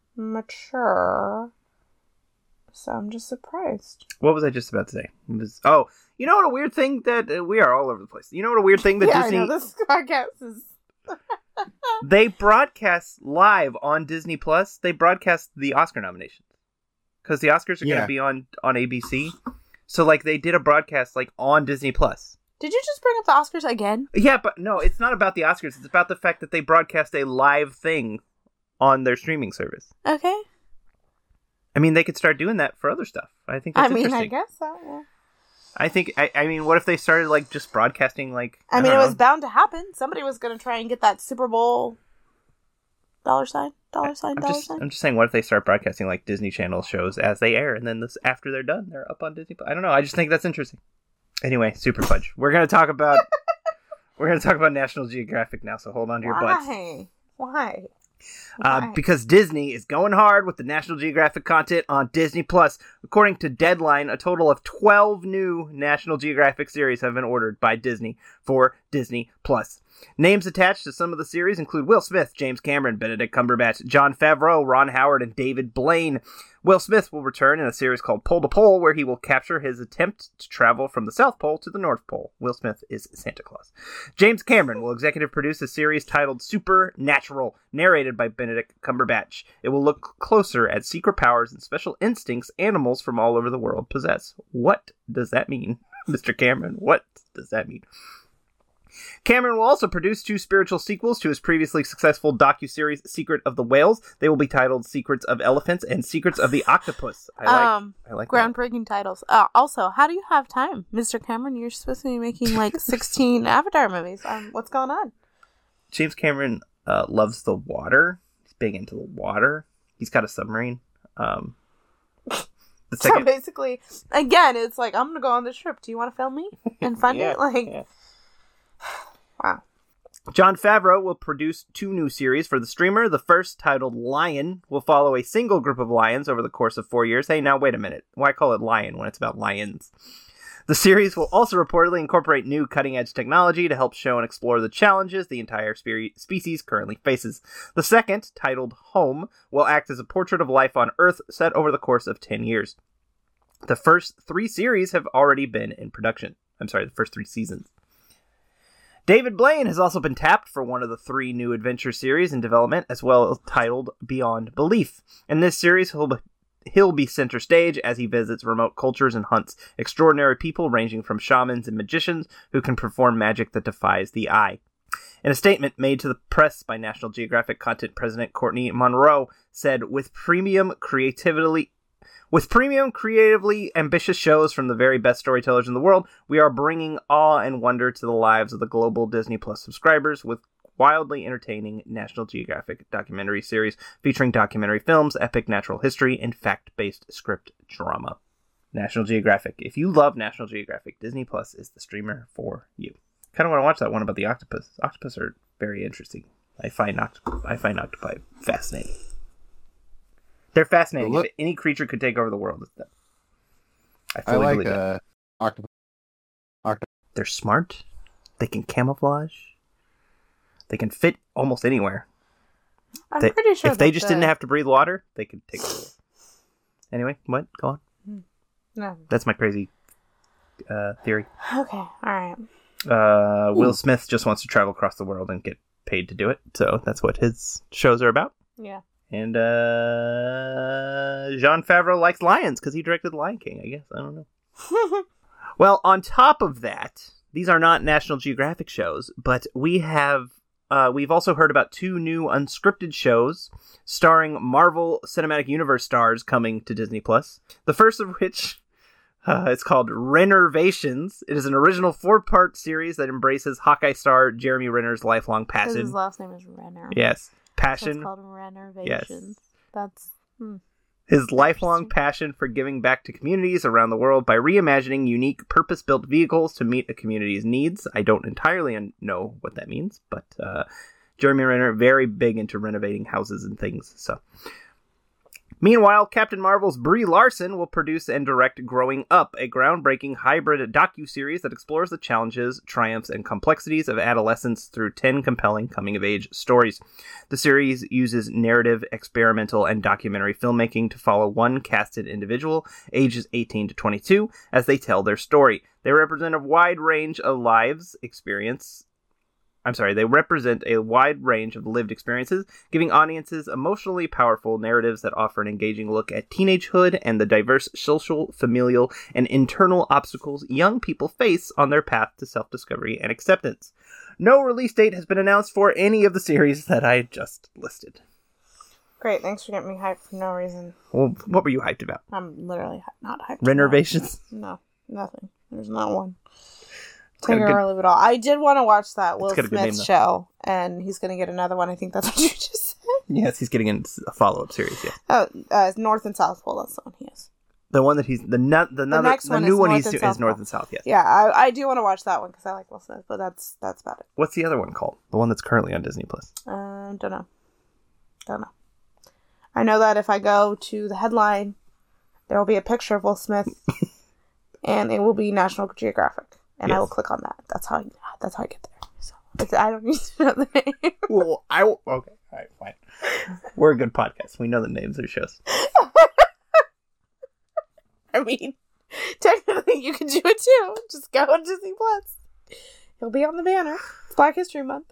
mature. So I'm just surprised. What was I just about to say? You know what a weird thing that... we are all over the place. You know what a weird thing that Disney... I know, this podcast is... They broadcast live on Disney Plus. They broadcast the Oscar nominations because the Oscars are going to be on ABC. So they did a broadcast on Disney Plus. Did you just bring up the Oscars again? Yeah, but no, it's not about the Oscars. It's about the fact that they broadcast a live thing on their streaming service. Okay. I mean, they could start doing that for other stuff. I think that's interesting. I guess so. Yeah. I think. I mean, what if they started just broadcasting it was bound to happen. Somebody was going to try and get that Super Bowl dollar sign. I'm just saying, what if they start broadcasting Disney Channel shows as they air, and then after they're done, they're up on Disney. I don't know. I just think that's interesting. Anyway, Super Fudge. We're going to talk about National Geographic now. So hold on to your butts. Why? Because Disney is going hard with the National Geographic content on Disney Plus. According to Deadline, a total of 12 new National Geographic series have been ordered by Disney for Disney Plus. Names attached to some of the series include Will Smith, James Cameron, Benedict Cumberbatch, Jon Favreau, Ron Howard, and David Blaine. Will Smith will return in a series called Pole to Pole, where he will capture his attempt to travel from the South Pole to the North Pole. Will Smith is Santa Claus. James Cameron will executive produce a series titled Supernatural, narrated by Benedict Cumberbatch. It will look closer at secret powers and special instincts animals from all over the world possess. What does that mean, Mr. Cameron? What does that mean? Cameron will also produce 2 spiritual sequels to his previously successful docuseries Secret of the Whales. They will be titled Secrets of Elephants and Secrets of the Octopus. I like groundbreaking titles. Also, how do you have time, Mr. Cameron? You're supposed to be making 16 Avatar movies. What's going on? James Cameron loves the water. He's big into the water. He's got a submarine. So basically, again, it's I'm going to go on this trip. Do you want to film me and fund it? Yeah. Wow. Jon Favreau will produce 2 new series for the streamer. The first, titled Lion, will follow a single group of lions over the course of 4 years. Hey, now wait a minute. Why call it Lion when it's about lions? The series will also reportedly incorporate new cutting-edge technology to help show and explore the challenges the entire species currently faces. The second, titled Home, will act as a portrait of life on Earth set over the course of 10 years. The first 3 series have already been in production. The first 3 seasons. David Blaine has also been tapped for one of the 3 new adventure series in development, as well as titled Beyond Belief. In this series, he'll be center stage as he visits remote cultures and hunts extraordinary people ranging from shamans and magicians who can perform magic that defies the eye. In a statement made to the press by National Geographic content president Courtney Monroe said, With premium, creatively ambitious shows from the very best storytellers in the world, we are bringing awe and wonder to the lives of the global Disney Plus subscribers with wildly entertaining National Geographic documentary series featuring documentary films, epic natural history, and fact-based script drama. National Geographic. If you love National Geographic, Disney Plus is the streamer for you. Kind of want to watch that one about the octopus. Octopus are very interesting. I find octopi fascinating. They're fascinating. If any creature could take over the world, it's them. I like octopus. Octopus. They're smart. They can camouflage. They can fit almost anywhere. I'm pretty sure if they just didn't have to breathe water, they could take it away. Anyway, what? Go on. No. That's my crazy theory. Okay, alright. Will Smith just wants to travel across the world and get paid to do it, so that's what his shows are about. Yeah. And Jon Favreau likes lions because he directed Lion King, I guess. I don't know. Well, on top of that, these are not National Geographic shows, but we've also heard about 2 new unscripted shows starring Marvel Cinematic Universe stars coming to Disney+. The first of which it's called Rennervations. It is an original 4-part series that embraces Hawkeye star Jeremy Renner's lifelong passion. His last name is Renner. Yes. Passion. So it's called Rennervations. Yes. That's... His lifelong passion for giving back to communities around the world by reimagining unique, purpose-built vehicles to meet a community's needs. I don't entirely know what that means, but Jeremy Renner, very big into renovating houses and things. So, meanwhile, Captain Marvel's Brie Larson will produce and direct Growing Up, a groundbreaking hybrid docuseries that explores the challenges, triumphs, and complexities of adolescence through 10 compelling coming-of-age stories. The series uses narrative, experimental, and documentary filmmaking to follow one casted individual, ages 18 to 22, as they tell their story. They represent a wide range of lived experiences, giving audiences emotionally powerful narratives that offer an engaging look at teenagehood and the diverse social, familial, and internal obstacles young people face on their path to self-discovery and acceptance. No release date has been announced for any of the series that I just listed. Great, thanks for getting me hyped for no reason. Well, what were you hyped about? I'm literally not hyped. Renovations? No, nothing. There's not one. Take it or leave it all. I did want to watch that Will Smith show, and he's going to get another one. I think that's what you just said. Yes, he's getting a follow-up series, yeah. Oh, North and South Pole, that's the one he is. The one that he's... The new one he's is North and South, yes. Yeah, I do want to watch that one, because I like Will Smith, but that's about it. What's the other one called? The one that's currently on Disney+. Don't know. I know that if I go to the headline, there will be a picture of Will Smith, and it will be National Geographic. And yes. I will click on that. That's how I get there. So I don't need to know the name. Well, okay. All right, fine. We're a good podcast. We know the names of shows. I mean, technically you can do it too. Just go on Disney Plus. He'll be on the banner. It's Black History Month.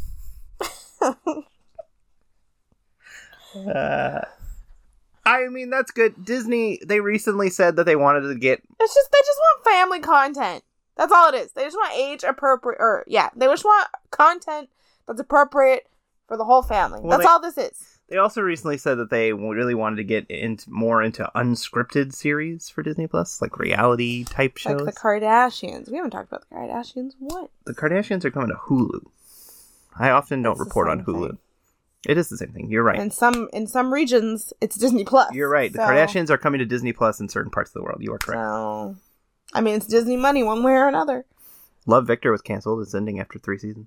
I mean, that's good. Disney, they recently said that they wanted to get... they just want family content. That's all it is. They just want age appropriate, they just want content that's appropriate for the whole family. Well, that's all this is. They also recently said that they really wanted to get more into unscripted series for Disney Plus, like reality type shows. Like the Kardashians. We haven't talked about the Kardashians. What? The Kardashians are coming to Hulu. I often don't report on Hulu. Thing. It is the same thing. You're right. In some regions, it's Disney Plus. You're right. The Kardashians are coming to Disney Plus in certain parts of the world. You are correct. So, I mean, it's Disney money one way or another. Love Victor was canceled. It's ending after 3 seasons.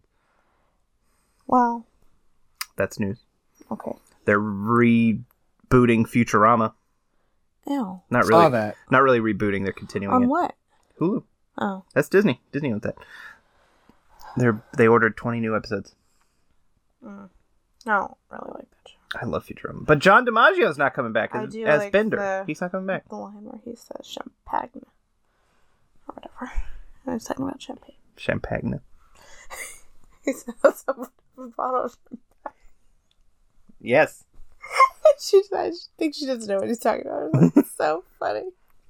Wow. That's news. Okay. They're rebooting Futurama. Ew. Not really. Saw that. Not really rebooting. They're continuing on it. What? Hulu. Oh. That's Disney. Disney owns that. They ordered 20 new episodes. I don't really like that show. I love Futurama. But John DiMaggio's not coming back as like Bender. He's not coming back. The line where he says champagne. Or whatever. I was talking about champagne. Champagne. He says a bottle of champagne. Yes. I think she doesn't know what he's talking about. It's so funny.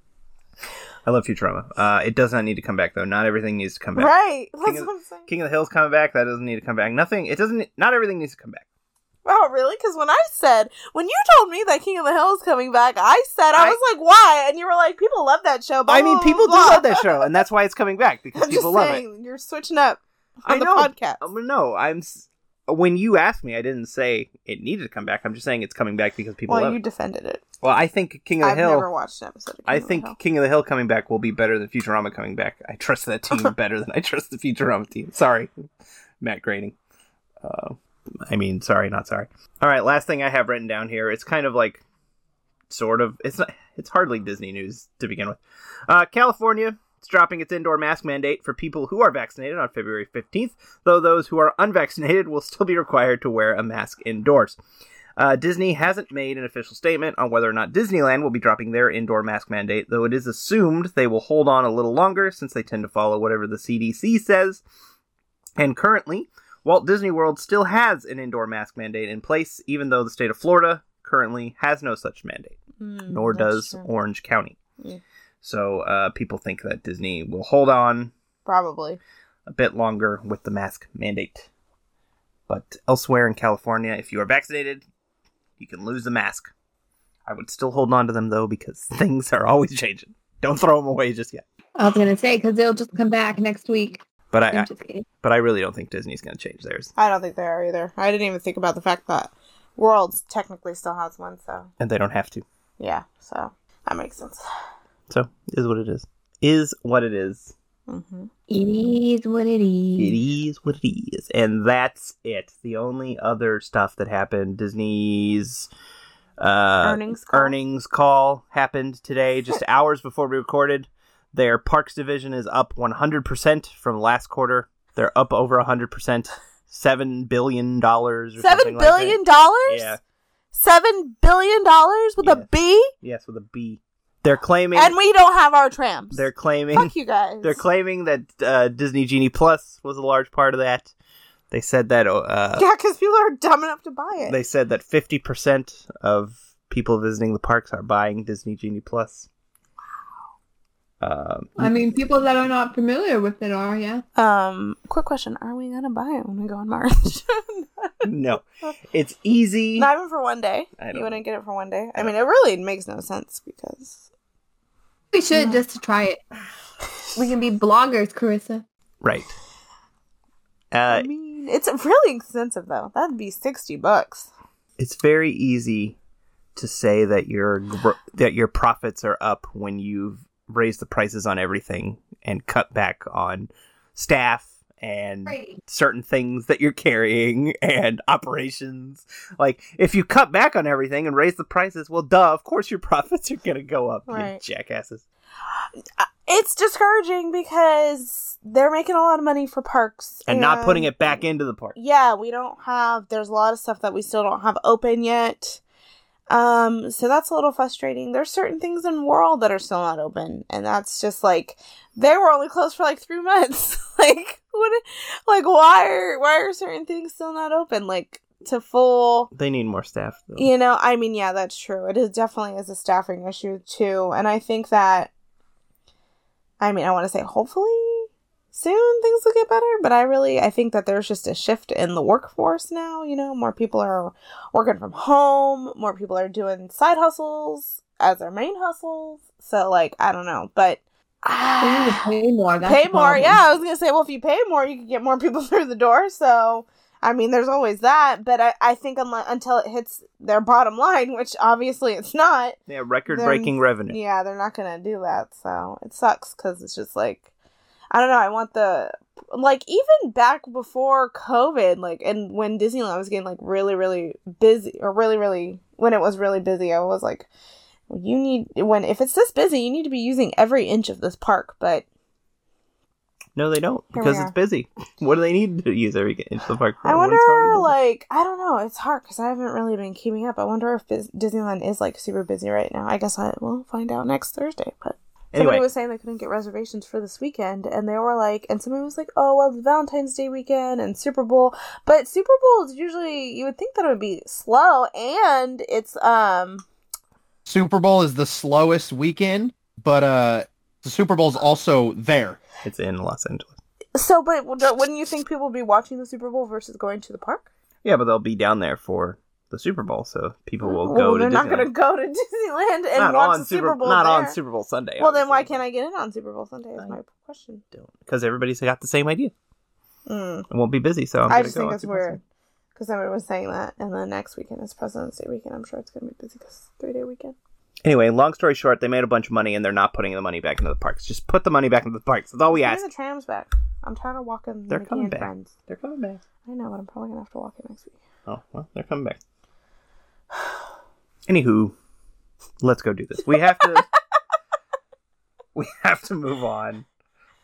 I love Futurama. It does not need to come back, though. Not everything needs to come back. Right. That's what I'm saying. King of the Hill's coming back. That doesn't need to come back. Not everything needs to come back. Oh, really? Because when you told me that King of the Hill is coming back, I was like, why? And you were like, people love that show. Blah, blah, people blah. do love that show, and that's why it's coming back, because people love it. You're switching up on the podcast. No, when you asked me, I didn't say it needed to come back. I'm just saying it's coming back because people love it. Well, you defended it. Well, I think King of the Hill... I've never watched an episode of King of the Hill. I think King of the Hill coming back will be better than Futurama coming back. I trust that team better than I trust the Futurama team. Sorry, Matt Groening. Sorry, not sorry. All right, last thing I have written down here. It's kind of like, sort of. It's hardly Disney news to begin with. California It's dropping its indoor mask mandate for people who are vaccinated on February 15th, though those who are unvaccinated will still be required to wear a mask indoors. Disney hasn't made an official statement on whether or not Disneyland will be dropping their indoor mask mandate, though it is assumed they will hold on a little longer since they tend to follow whatever the CDC says. And currently, Walt Disney World still has an indoor mask mandate in place, even though the state of Florida currently has no such mandate, nor does Orange County. So people think that Disney will hold on probably a bit longer with the mask mandate. But elsewhere in California, if you are vaccinated, you can lose the mask. I would still hold on to them, though, because things are always changing. Don't throw them away just yet. I was going to say, because they'll just come back next week. But I really don't think Disney's going to change theirs. I don't think they are either. I didn't even think about the fact that Worlds technically still has one, so. And they don't have to. Yeah, so that makes sense. So, is what it is. Is what it is. Mm-hmm. It is what it is. It is what it is. And that's it. The only other stuff that happened, Disney's earnings call happened today, just hours before we recorded. Their parks division is up 100% from last quarter. They're up over 100%. $7 billion. $7 billion? Yeah. $7 billion with a B? Yes, with a B. They're claiming... And we don't have our trams. They're claiming... Fuck you guys. They're claiming that Disney Genie Plus was a large part of that. They said that... yeah, because people are dumb enough to buy it. They said that 50% of people visiting the parks are buying Disney Genie Plus. I mean, people that are not familiar with it are, yeah. Quick question. Are we going to buy it when we go on March? No. It's easy. Not even for one day. You wouldn't get it for one day? I mean, it really makes no sense because... We should just to try it. We can be bloggers, Carissa. Right. I mean, it's really expensive, though. That'd be $60. It's very easy to say that your profits are up when you've raise the prices on everything and cut back on staff and certain things that you're carrying and operations. Like, if you cut back on everything and raise the prices, well, duh, of course your profits are going to go up, you jackasses. It's discouraging because they're making a lot of money for parks. And not putting it back into the park. Yeah, there's a lot of stuff that we still don't have open yet. So that's a little frustrating. There's certain things in World that are still not open, and that's just like, they were only closed for like 3 months. Why are certain things still not open? Like, to full... They need more staff, though. I mean, yeah, that's true. It is definitely a staffing issue, too, and I think that, I want to say hopefully soon things will get better, but I think that there's just a shift in the workforce now. More people are working from home, more people are doing side hustles as their main hustles, so I don't know, but you need to pay more. Pay more. Yeah, I was gonna say, well, if you pay more, you can get more people through the door, so there's always that, but I think until it hits their bottom line, which obviously it's not. Yeah, record-breaking revenue. Yeah, they're not gonna do that, so it sucks, because it's just I don't know, I want even back before COVID, and when Disneyland was getting, really, really busy, or really, really, when it was really busy, I was like, if it's this busy, you need to be using every inch of this park, but... No, they don't, because it's busy. What do they need to use every inch of the park for? I wonder, I don't know, it's hard, because I haven't really been keeping up. I wonder if Disneyland is, super busy right now. I guess I will find out next Thursday, but... Somebody was saying they couldn't get reservations for this weekend, and they were and somebody was like, oh, well, it's Valentine's Day weekend and Super Bowl, but Super Bowl is usually, you would think that it would be slow, and it's, Super Bowl is the slowest weekend, but, the Super Bowl's also there. It's in Los Angeles. So, but wouldn't you think people would be watching the Super Bowl versus going to the park? Yeah, but they'll be down there for the Super Bowl, so people will go to Disneyland. They're not going to go to Disneyland and watch the Super Bowl Not there. on Super Bowl Sunday. Well, then why can't I get in on Super Bowl Sunday is my question. Because everybody's got the same idea. It won't be busy, so I just think it's weird. Because somebody was saying that, and the next weekend is President's Day weekend. I'm sure it's going to be busy because it's a 3-day weekend. Anyway, long story short, they made a bunch of money, and they're not putting the money back into the parks. Just put the money back into the parks. That's all we ask. Bring the trams back. I'm tired of walking. They're coming back. Friends. They're coming back. I know, but I'm probably going to have to walk it next week. Oh, well, they're coming back. Anywho, let's go do this. We have to move on.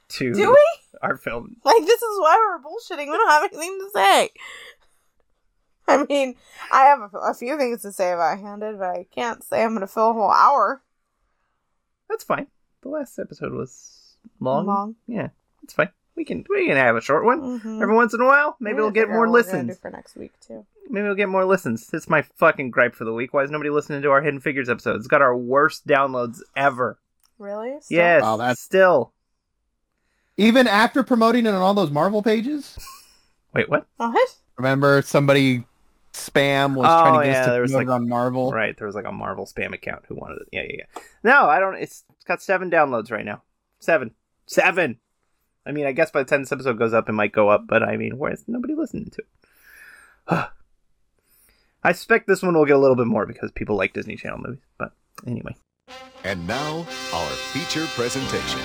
to Do we? our film. Like, this is why we're bullshitting. We don't have anything to say. I mean, I have a few things to say about Hounded, but I can't say I'm going to fill a whole hour. That's fine. The last episode was long. Yeah, it's fine. We can have a short one every once in a while. Maybe we'll get more listens. Do for next week too. Maybe we'll get more listens. It's my fucking gripe for the week. Why is nobody listening to our Hidden Figures episode? It's got our worst downloads ever. Really? Still? Yes. Wow, that's still. Even after promoting it on all those Marvel pages. Wait, what? What? Remember somebody spam was trying to get us to promote it on Marvel. Right, there was like a Marvel spam account who wanted it. Yeah. No, I don't. It's got 7 downloads right now. 7. I mean, I guess by the time this episode goes up, it might go up, but I mean, where's nobody listening to it? I suspect this one will get a little bit more because people like Disney Channel movies, but anyway. And now, our feature presentation.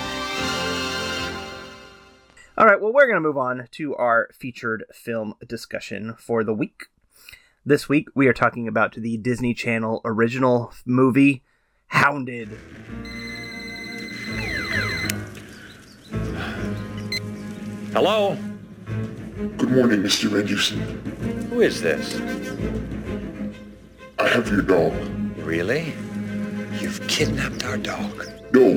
All right, well, we're going to move on to our featured film discussion for the week. This week, we are talking about the Disney Channel original movie, Hounded. Hello? Good morning, Mr. Redduson. Who is this? I have your dog. Really? You've kidnapped our dog. No,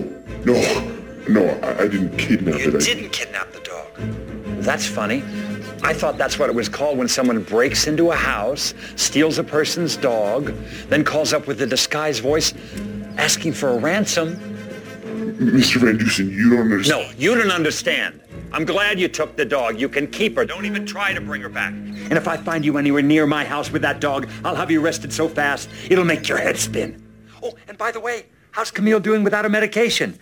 I didn't kidnap it. You didn't kidnap the dog. That's funny. I thought that's what it was called when someone breaks into a house, steals a person's dog, then calls up with a disguised voice asking for a ransom. Mr. Redduson, you don't understand. No, you don't understand. I'm glad you took the dog. You can keep her. Don't even try to bring her back. And if I find you anywhere near my house with that dog, I'll have you arrested so fast, it'll make your head spin. Oh, and by the way, how's Camille doing without her medication?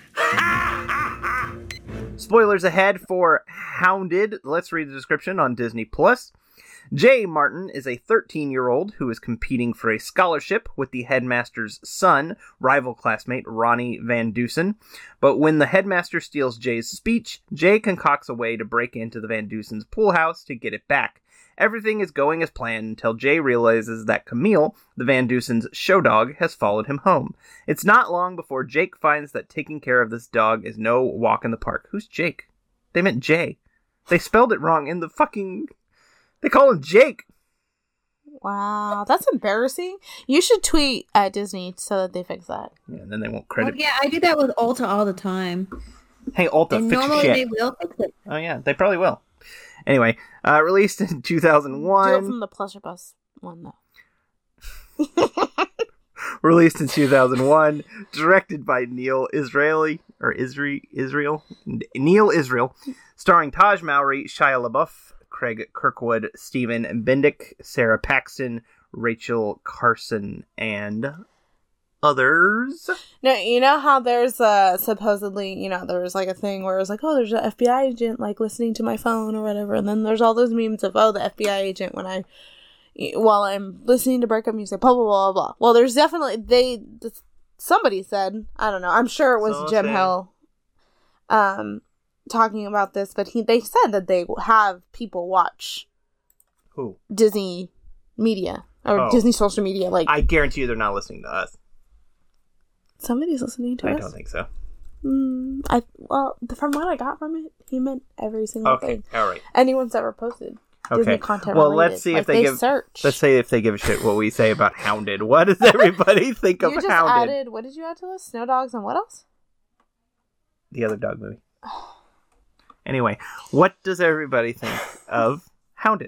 Spoilers ahead for Hounded. Let's read the description on Disney+. Jay Martin is a 13-year-old who is competing for a scholarship with the headmaster's son, rival classmate Ronnie Van Dusen. But when the headmaster steals Jay's speech, Jay concocts a way to break into the Van Dusen's pool house to get it back. Everything is going as planned until Jay realizes that Camille, the Van Dusen's show dog, has followed him home. It's not long before Jake finds that taking care of this dog is no walk in the park. Who's Jake? They meant Jay. They spelled it wrong in the fucking... They call him Jake. Wow, that's embarrassing. You should tweet at Disney so that they fix that. Yeah, and then they won't credit. Well, yeah, I do that with Ulta all the time. Hey, Ulta, and fix your normally shit. They will fix it. Oh yeah, they probably will. Anyway, released in 2001. Do it from the Pleasure Bus one though. Released in 2001, directed by Neil Israel, starring Taj Mowry, Shia LaBeouf, Craig Kirkwood, Stephen Bendick, Sarah Paxton, Rachel Carson, and others. No, you know how there's supposedly, there was like a thing where it was like, oh, there's an FBI agent like listening to my phone or whatever, and then there's all those memes of, oh, the FBI agent while I'm listening to breakup music, blah blah blah blah. Well, there's definitely somebody said, I don't know, I'm sure it was Jim Hill, talking about this, but they said that they have people watch who Disney media or Disney social media. Like, I guarantee you, they're not listening to us. Somebody's listening to us. I don't think so. From what I got from it, he meant every single thing. All right. Anyone's ever posted Disney content. Well, related. let's see if they search. Let's say if they give a shit what we say about Hounded. What does everybody think of Hounded? Added. What did you add to this? Snow Dogs and what else? The other dog movie. Anyway, what does everybody think of Hounded?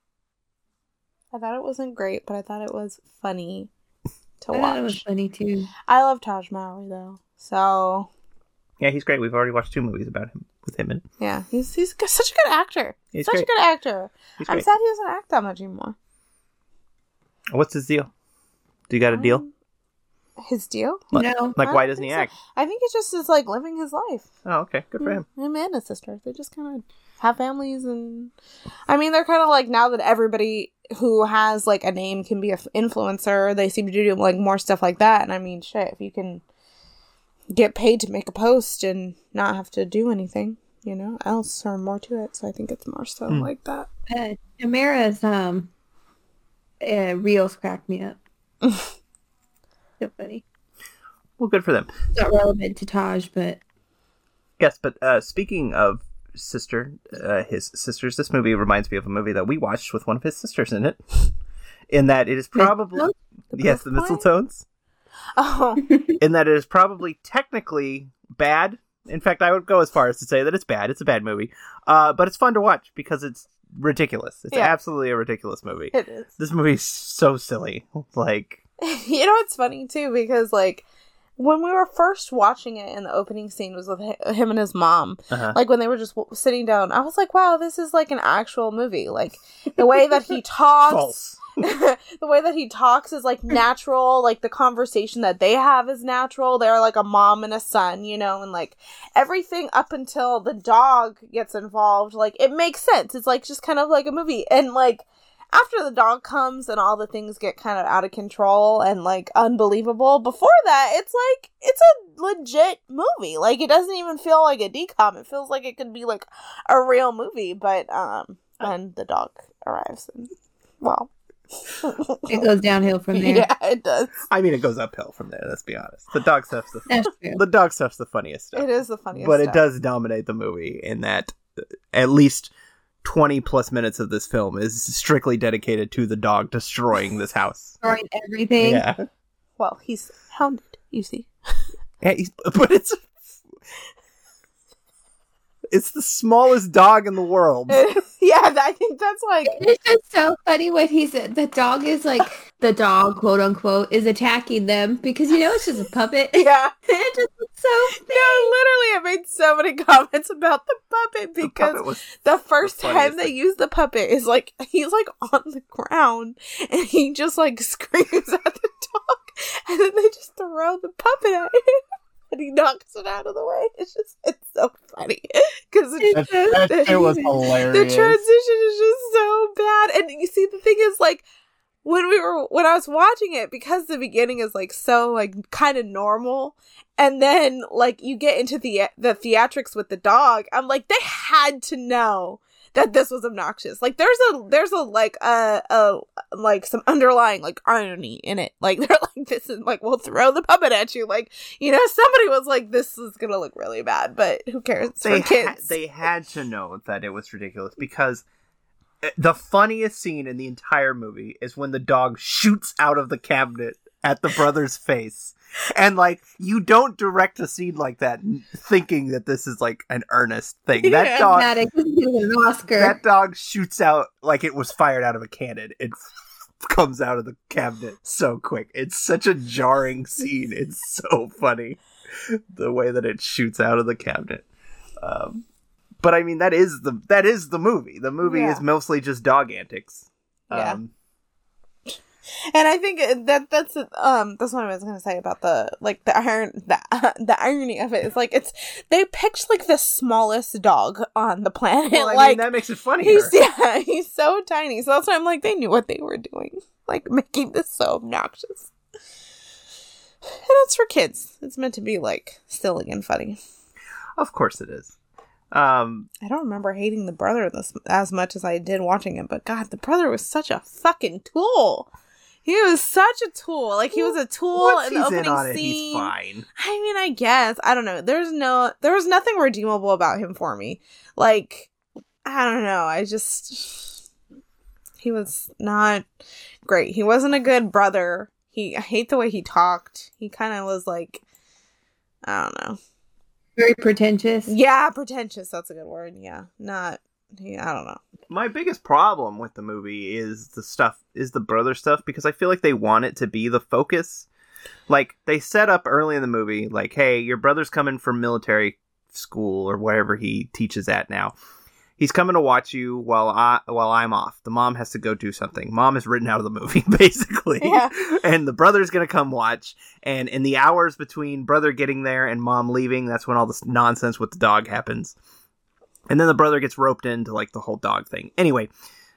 I thought it wasn't great, but I thought it was funny to watch. I thought it was funny too. I love Taj Mowry though, so yeah, he's great. We've already watched 2 movies about him with him in. Yeah, he's such a good actor. He's such great. a good actor. He's I'm great. sad he doesn't act that much anymore. What's his deal? Do you got a deal? His deal? No. Like, why doesn't he act? I think he just is like living his life. Oh, okay. Good for him. Him and his sister. They just kind of have families, and I mean, they're kind of like, now that everybody who has like a name can be an influencer, they seem to do like more stuff like that. And I mean, shit, if you can get paid to make a post and not have to do anything, else or more to it. So I think it's more so like that. Amara's reels cracked me up. So funny. Well, good for them. It's not relevant to Taj, but Yes, but speaking of his sisters, this movie reminds me of a movie that we watched with one of his sisters in it. In that it is probably... Yes, the Mistletones. Oh. In that it is probably technically bad. In fact, I would go as far as to say that it's bad. It's a bad movie. But it's fun to watch because it's ridiculous. It's absolutely a ridiculous movie. It is. This movie is so silly. Like... You know, it's funny, too, because, like, when we were first watching it and the opening scene was with him and his mom, like, when they were just sitting down, I was like, wow, this is, like, an actual movie. Like, the way that he talks... False. The way that he talks is, like, natural. Like, the conversation that they have is natural. They're, like, a mom and a son, you know? And, like, everything up until the dog gets involved, like, it makes sense. It's, like, just kind of like a movie. And, like, after the dog comes and all the things get kind of out of control and, like, unbelievable, before that, it's, like, it's a legit movie. Like, it doesn't even feel like a DCOM. It feels like it could be, like, a real movie. But, then the dog arrives and, well... It goes downhill from there. Yeah, it does. I mean, it goes uphill from there, let's be honest. The dog stuff's the funniest stuff. It is the funniest but stuff. It does dominate the movie in that at least 20 plus minutes of this film is strictly dedicated to the dog destroying this house. Destroying everything. Yeah. Well, he's hounded, you see. Yeah, but it's the smallest dog in the world. Yeah, I think that's like... It's just so funny when he said the dog is like, the dog, quote unquote, is attacking them because, you know, it's just a puppet. Yeah. It just looks so big. No, literally, I made so many comments about the puppet because the first time they use the puppet is like, he's like on the ground and he just like screams at the dog and then they just throw the puppet at him. And he knocks it out of the way. It's so funny. Because it was hilarious. The transition is just so bad. And you see, the thing is, like, when I was watching it, because the beginning is, like, so, like, kind of normal, and then, like, you get into the theatrics with the dog, I'm like, they had to know that this was obnoxious. Like, there's some underlying, like, irony in it. Like, they're like, this is, like, we'll throw the puppet at you. Like, you know, somebody was like, this is gonna look really bad, but who cares? It's for kids. They had to know that it was ridiculous because the funniest scene in the entire movie is when the dog shoots out of the cabinet at the brother's face. And, like, you don't direct a scene like that thinking that this is, like, an earnest thing. That dog shoots out like it was fired out of a cannon. It comes out of the cabinet so quick. It's such a jarring scene. It's so funny, the way that it shoots out of the cabinet. But, I mean, that is the movie. The movie is mostly just dog antics. Yeah. And I think that's what I was gonna say about the irony of it is like they picked like the smallest dog on the planet. Well, I like mean, that makes it funnier. He's so tiny. So that's why I'm like, they knew what they were doing, like making this so obnoxious. And it's for kids. It's meant to be like silly and funny. Of course it is. I don't remember hating the brother as much as I did watching him, but God, the brother was such a fucking tool. He was such a tool. Like, he was a tool in the opening scene. He's fine. I mean, I guess. I don't know. There was nothing redeemable about him for me. Like, I don't know. He was not great. He wasn't a good brother. I hate the way he talked. He kind of was like, I don't know. Very pretentious. Yeah, pretentious. That's a good word. Yeah. I don't know. My biggest problem with the movie is the brother stuff, because I feel like they want it to be the focus. Like, they set up early in the movie, like, hey, your brother's coming from military school or wherever he teaches at now. He's coming to watch you while I'm off. The mom has to go do something. Mom is written out of the movie, basically. Yeah. And the brother's going to come watch. And in the hours between brother getting there and mom leaving, that's when all this nonsense with the dog happens. And then the brother gets roped into, like, the whole dog thing. Anyway,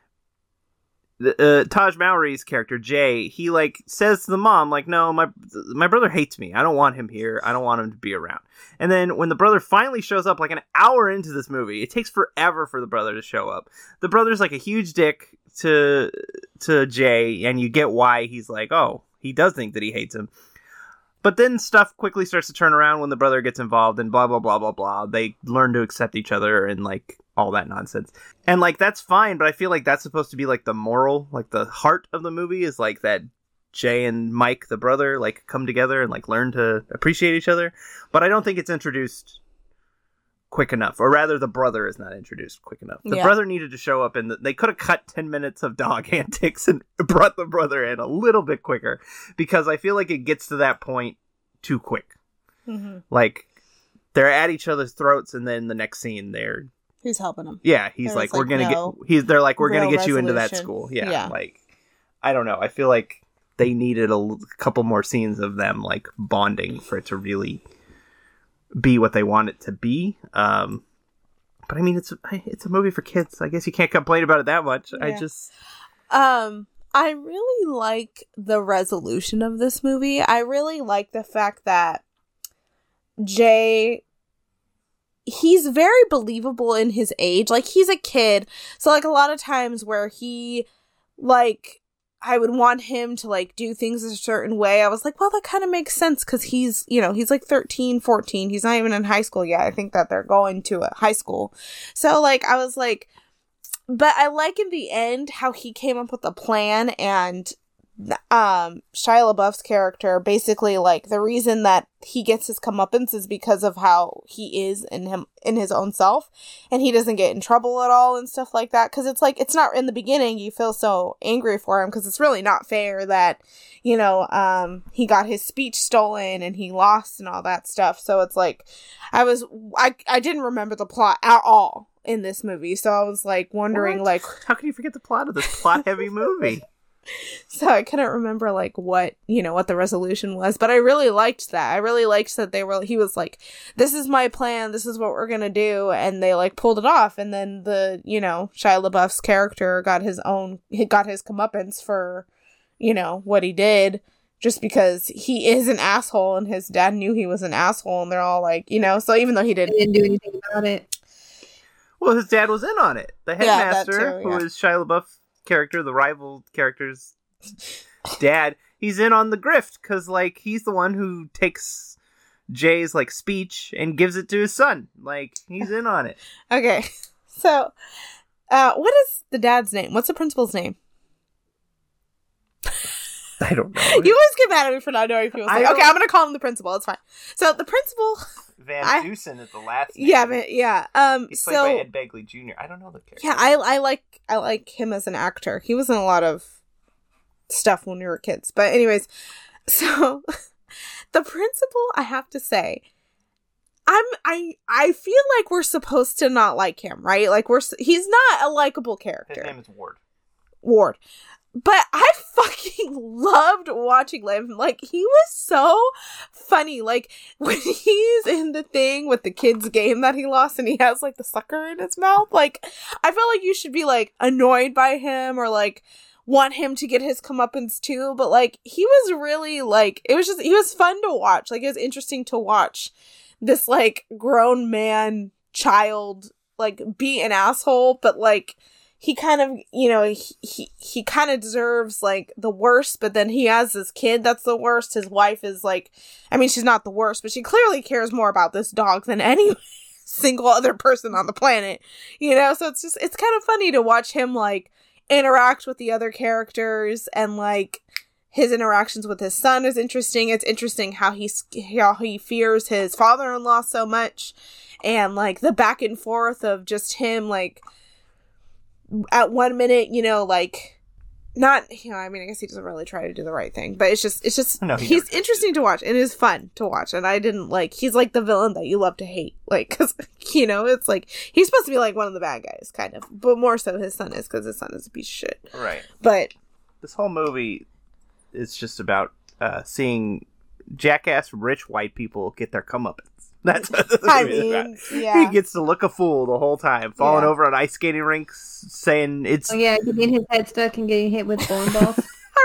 Taj Mowry's character, Jay, he, like, says to the mom, like, no, my brother hates me. I don't want him here. I don't want him to be around. And then when the brother finally shows up, like, an hour into this movie, it takes forever for the brother to show up. The brother's, like, a huge dick to Jay, and you get why he's like, oh, he does think that he hates him. But then stuff quickly starts to turn around when the brother gets involved and blah, blah, blah, blah, blah. They learn to accept each other and, like, all that nonsense. And, like, that's fine, but I feel like that's supposed to be, like, the moral, like, the heart of the movie is, like, that Jay and Mike, the brother, like, come together and, like, learn to appreciate each other. But I don't think it's introduced quick enough. Or rather, the brother is not introduced quick enough. The brother needed to show up, and they could have cut 10 minutes of dog antics and brought the brother in a little bit quicker. Because I feel like it gets to that point too quick. Mm-hmm. Like, they're at each other's throats, and then the next scene, he's helping them. Yeah, he's like, we're gonna they're like, we're gonna get you into that school. Yeah, like, I don't know. I feel like they needed a couple more scenes of them, like, bonding for it to really be what they want it to be. But I mean, it's a movie for kids. I guess you can't complain about it that much. Yeah. I really like the resolution of this movie. I really like the fact that Jay, he's very believable in his age. Like, he's a kid. So, like, a lot of times where he, like, I would want him to, like, do things a certain way. I was like, well, that kind of makes sense because he's, you know, he's like 13, 14. He's not even in high school yet. I think that they're going to a high school. So, like, I was like, but I like in the end how he came up with a plan, and Shia LaBeouf's character, basically, like, the reason that he gets his comeuppance is because of how he is in his own self, and he doesn't get in trouble at all and stuff like that. Because it's like, it's not, in the beginning you feel so angry for him because it's really not fair that, you know, he got his speech stolen and he lost and all that stuff. So it's like, I didn't remember the plot at all in this movie, so I was like wondering, like, how can you forget the plot of this plot heavy movie? So I couldn't remember, like, what the resolution was, but I really liked that. I really liked that he was like, this is my plan, this is what we're gonna do, and they, like, pulled it off, and then the, you know, Shia LaBeouf's character got his comeuppance for, you know, what he did, just because he is an asshole, and his dad knew he was an asshole, and they're all like, you know, so even though he didn't do anything about it. Well, his dad was in on it. The headmaster, who is Shia LaBeouf's character, the rival character's dad, he's in on the grift because, like, he's the one who takes Jay's, like, speech and gives it to his son. Like, he's in on it. Okay, so what is the dad's name? What's the principal's name? I don't know. You always get mad at me for not knowing people's name. Okay, I'm gonna call him the principal. It's fine. So the principal, Van Dusen is the last name. Yeah. He's played by Ed Begley Jr. I don't know the character. Yeah, I like him as an actor. He was in a lot of stuff when we were kids. But anyways, so the principal, I have to say, I feel like we're supposed to not like him, right? Like, he's not a likable character. His name is Ward. But I fucking loved watching him. Like, he was so funny. Like, when he's in the thing with the kids' game that he lost and he has, like, the sucker in his mouth. Like, I felt like you should be, like, annoyed by him or, like, want him to get his comeuppance too. But, like, he was really, like, he was fun to watch. Like, it was interesting to watch this, like, grown man child, like, be an asshole, but, like, he kind of, you know, he kind of deserves, like, the worst, but then he has this kid that's the worst. His wife is, like, I mean, she's not the worst, but she clearly cares more about this dog than any single other person on the planet, you know? So it's kind of funny to watch him, like, interact with the other characters, and, like, his interactions with his son is interesting. It's interesting how he fears his father-in-law so much, and, like, the back and forth of just him, like, at 1 minute, you know, like, not, you know, I mean, I guess he doesn't really try to do the right thing, but it's just, he's interesting to watch, and it is fun to watch, and I didn't, like, he's like the villain that you love to hate, like, because, you know, it's like, he's supposed to be, like, one of the bad guys, kind of, but more so his son is, because his son is a piece of shit. Right. But this whole movie is just about seeing jackass rich white people get their comeuppance. That's what this movie is about. Yeah. He gets to look a fool the whole time, falling over on ice skating rinks, saying it's... Oh, yeah, getting his head stuck and getting hit with bowling balls. I remember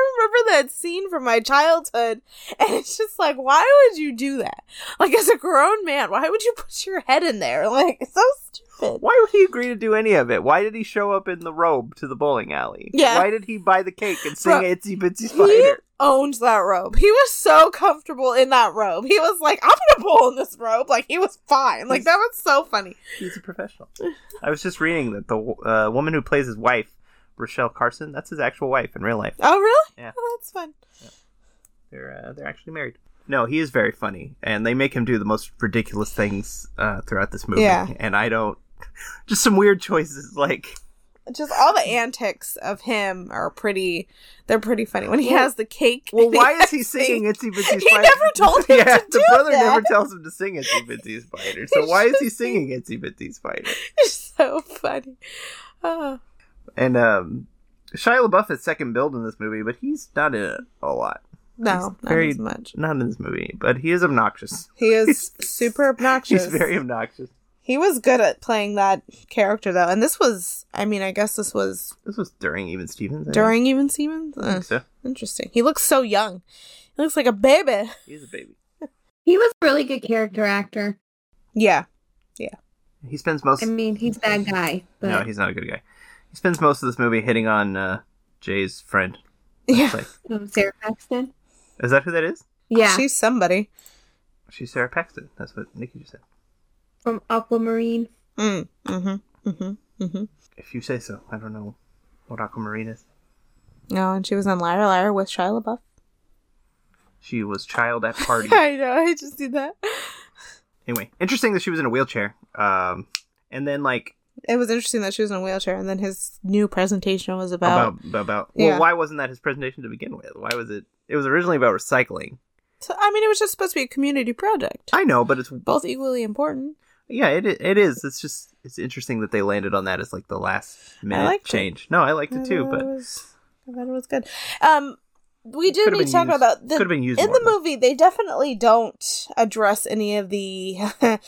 that scene from my childhood, and it's just like, why would you do that? Like, as a grown man, why would you put your head in there? Like, it's so stupid. Why would he agree to do any of it? Why did he show up in the robe to the bowling alley? Yeah. Why did he buy the cake and sing Bro, Itsy Bitsy Spider? He owns that robe. He was so comfortable in that robe. He was like, I'm gonna bowl in this robe. Like, he was fine. Like, that was so funny. He's a professional. I was just reading that the woman who plays his wife, Rochelle Carson, that's his actual wife in real life. Oh, really? Yeah. Oh, that's fun. Yeah. They're actually married. No, he is very funny, and they make him do the most ridiculous things throughout this movie. Yeah. And I don't... Just some weird choices, like... Just all the antics of him are pretty... They're pretty funny. When he has the cake... Well, why is he singing Itsy Bitsy Spider? He never told him to do the brother that. never tells him to sing Itsy Bitsy Spider. So why is he singing Itsy Bitsy Spider? It's so funny. And Shia LaBeouf is second build in this movie, but he's not in it a lot. No, not as much. Not in this movie, but he is obnoxious. He is super obnoxious. He's very obnoxious. He was good at playing that character, though. And this was, I mean, I guess this was... This was during Even Stevens. During Even Stevens? I think so. Interesting. He looks so young. He looks like a baby. He's a baby. He was a really good character actor. Yeah. He spends most... I mean, he's that guy. But... No, he's not a good guy. He spends most of this movie hitting on Jay's friend. Yeah. Like, Sarah Paxton. Is that who that is? Yeah. She's somebody. She's Sarah Paxton. That's what Nikki just said. From Aquamarine. If you say so. I don't know what Aquamarine is. No, and she was on Liar Liar with Shia LaBeouf. She was child at party. I know, I just did that. Anyway, interesting that she was in a wheelchair. And then, like... It was interesting that she was in a wheelchair, and then his new presentation was about... Well, Yeah. why wasn't that his presentation to begin with? Why was it... It was originally about recycling. So, I mean, it was just supposed to be a community project. I know, but it's... Both equally important. Yeah, it is. It's just... It's interesting that they landed on that as, like, the last minute change. No, I liked it, too, but... I thought it was good. We do need to talk about could have been used in more, the movie. They definitely don't address any of the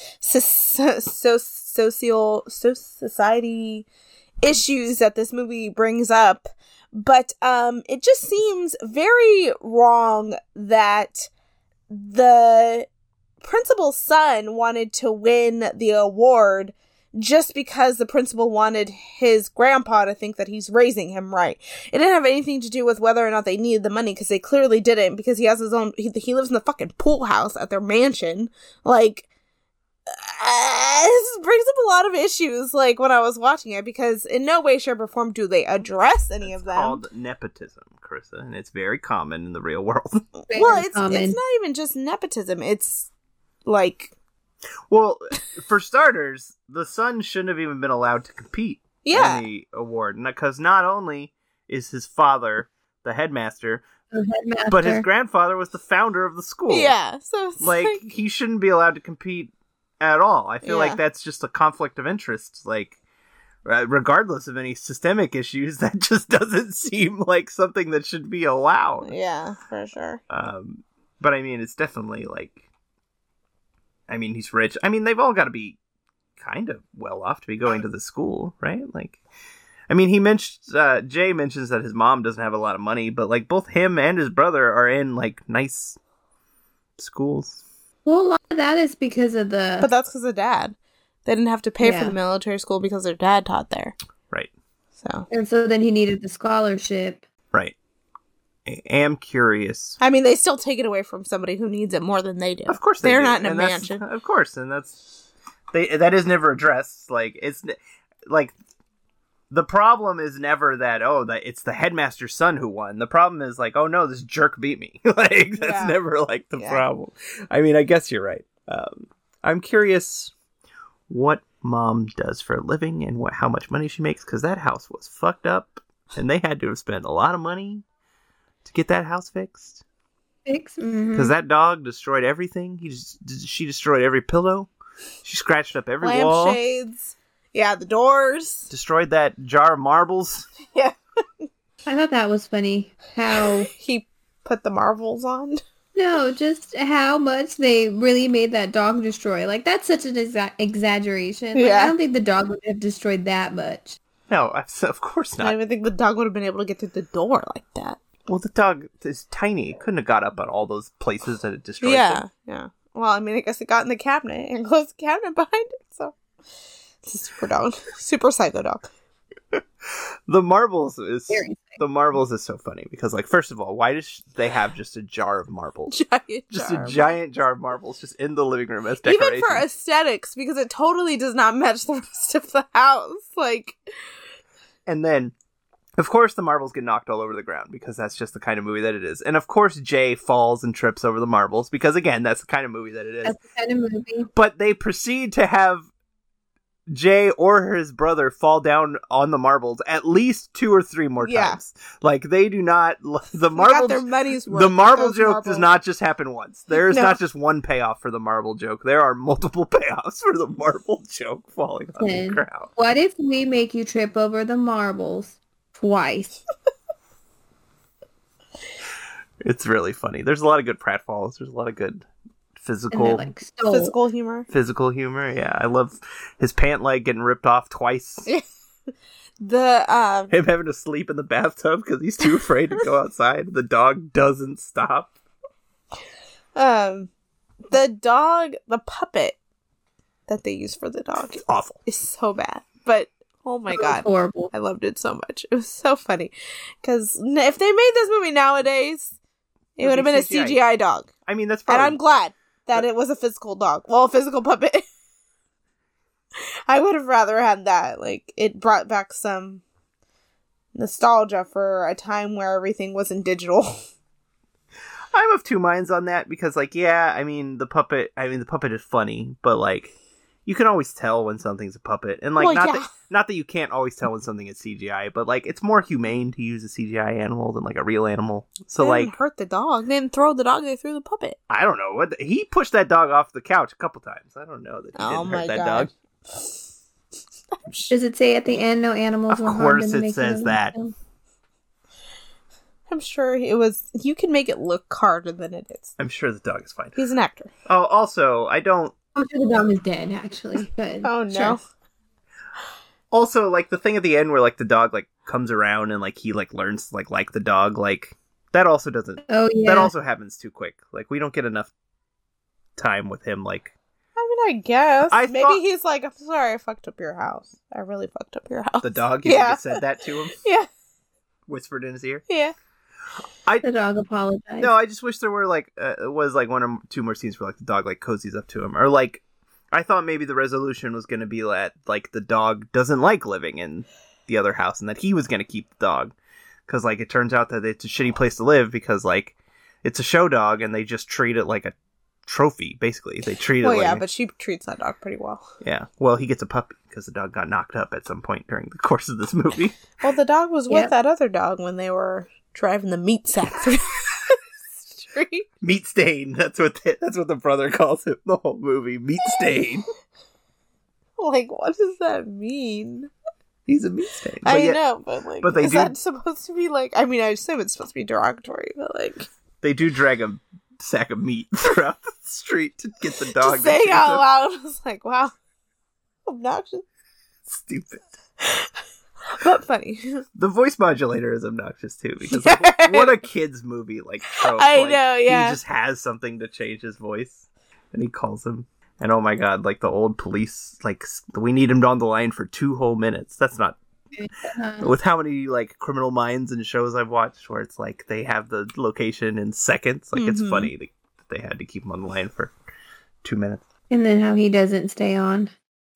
society issues that this movie brings up, but it just seems very wrong that the principal's son wanted to win the award just because the principal wanted his grandpa to think that he's raising him right. It didn't have anything to do with whether or not they needed the money, because they clearly didn't, because he has his own, he lives in the fucking pool house at their mansion. Like, this brings up a lot of issues, like, when I was watching it, because in no way, shape, or form do they address any of them. It's called nepotism, Carissa, and it's very common in the real world. Well, it's not even just nepotism. It's, like... Well, for starters, the son shouldn't have even been allowed to compete in the award. Because not only is his father the headmaster, but his grandfather was the founder of the school. Yeah, so it's like, he shouldn't be allowed to compete at all. I feel like that's just a conflict of interest. Like, regardless of any systemic issues, that just doesn't seem like something that should be allowed. Yeah, for sure. But I mean, it's definitely like... I mean, he's rich. I mean, they've all got to be kind of well off to be going to the school, right? Like, I mean, Jay mentions that his mom doesn't have a lot of money, but like both him and his brother are in like nice schools. Well, a lot of that is because of the... But that's because of dad. They didn't have to pay for the military school because their dad taught there. Right. And so then he needed the scholarship. Right. I am curious. I mean, they still take it away from somebody who needs it more than they do. Of course they're do. not in a And mansion. Of course, and that is never addressed. Like, it's like the problem is never that it's the headmaster's son who won. The problem is like, oh no, this jerk beat me. Like, that's never like the problem. I mean, I guess you're right. I'm curious what mom does for a living and how much money she makes, because that house was fucked up, and they had to have spent a lot of money to get that house fixed. Because that dog destroyed everything. She destroyed every pillow. She scratched up every wall. Lampshades. Yeah, the doors. Destroyed that jar of marbles. Yeah. I thought that was funny. How he put the marbles on. No, just how much they really made that dog destroy. Like, that's such an exaggeration. Like, I don't think the dog would have destroyed that much. No, of course not. I don't even think the dog would have been able to get through the door like that. Well, the dog is tiny. It couldn't have got up on all those places that it destroyed. Yeah. Well, I mean, I guess it got in the cabinet and closed the cabinet behind it, so it's a super dog. Super psycho dog. The marbles is so funny because, like, first of all, why does they have just a jar of marbles? A giant jar of marbles just in the living room as decoration. Even for aesthetics, because it totally does not match the rest of the house. Like, and then, of course, the marbles get knocked all over the ground because that's just the kind of movie that it is. And of course, Jay falls and trips over the marbles because, again, that's the kind of movie that it is. That's the kind of movie. But they proceed to have Jay or his brother fall down on the marbles at least 2 or 3 more times. Like, they do not. The marble joke does not just happen once. There is not just one payoff for the marble joke. There are multiple payoffs for the marble joke falling on the ground. What if we make you trip over the marbles twice? It's really funny. There's a lot of good pratfalls. There's a lot of good physical humor. Yeah, I love his pant leg getting ripped off twice. Him having to sleep in the bathtub because he's too afraid to go outside. The dog doesn't stop. The puppet that they use for the dog, it's awful. It's so bad, but oh my god, horrible! I loved it so much. It was so funny because if they made this movie nowadays, it would have been CGI. A CGI dog. I mean, that's probably. And I'm glad that it was a physical dog. Well, a physical puppet. I would have rather had that. Like, it brought back some nostalgia for a time where everything wasn't digital. I'm of two minds on that because, like, yeah, the puppet is funny, but, like, you can always tell when something's a puppet. And, like, not that you can't always tell when something is CGI, but, like, it's more humane to use a CGI animal than, like, a real animal. So, they like, didn't hurt the dog. They didn't throw the dog. They threw the puppet. I don't know. He pushed that dog off the couch a couple times. I don't know that he didn't hurt that dog. Does it say at the end no animals were harmed? Of course it says that. I'm sure it was. You can make it look harder than it is. I'm sure the dog is fine. He's an actor. Oh, also, I'm sure the dog is dead, actually. But oh, no. Sure. Also, like, the thing at the end where, like, the dog, like, comes around and, like, he, like, learns to, like the dog, like, that also doesn't... Oh, yeah. That also happens too quick. Like, we don't get enough time with him, like... I guess. Maybe he's like, I'm sorry, I fucked up your house. I really fucked up your house. The dog? You think it said that to him? Yeah. Whispered in his ear? Yeah. The dog apologized. No, I just wish there were, like, was, like, 1 or 2 more scenes where, like, the dog, like, cozies up to him. Or, like... I thought maybe the resolution was going to be that, like, the dog doesn't like living in the other house and that he was going to keep the dog. Because, like, it turns out that it's a shitty place to live because, like, it's a show dog and they just treat it like a trophy, basically. They treat it like... but she treats that dog pretty well. Yeah. Well, he gets a puppy because the dog got knocked up at some point during the course of this movie. Well, the dog was with that other dog when they were driving the meat sack through the street. Meat stain. That's what the brother calls him the whole movie. Meat stain. Like, what does that mean? He's a meat stain. I know, but like, is that supposed to be like? I mean, I assume it's supposed to be derogatory, but like, they do drag a sack of meat throughout the street to get the dog. Just saying out loud, I was like, wow, obnoxious, stupid. But funny. The voice modulator is obnoxious too because like, what a kid's movie like trope. I like, know, yeah. He just has something to change his voice, and he calls him. And oh my god, like the old police, like we need him on the line for 2 whole minutes. That's not with how many like Criminal Minds and shows I've watched where it's like they have the location in seconds. Like it's funny that they had to keep him on the line for 2 minutes. And then how he doesn't stay on.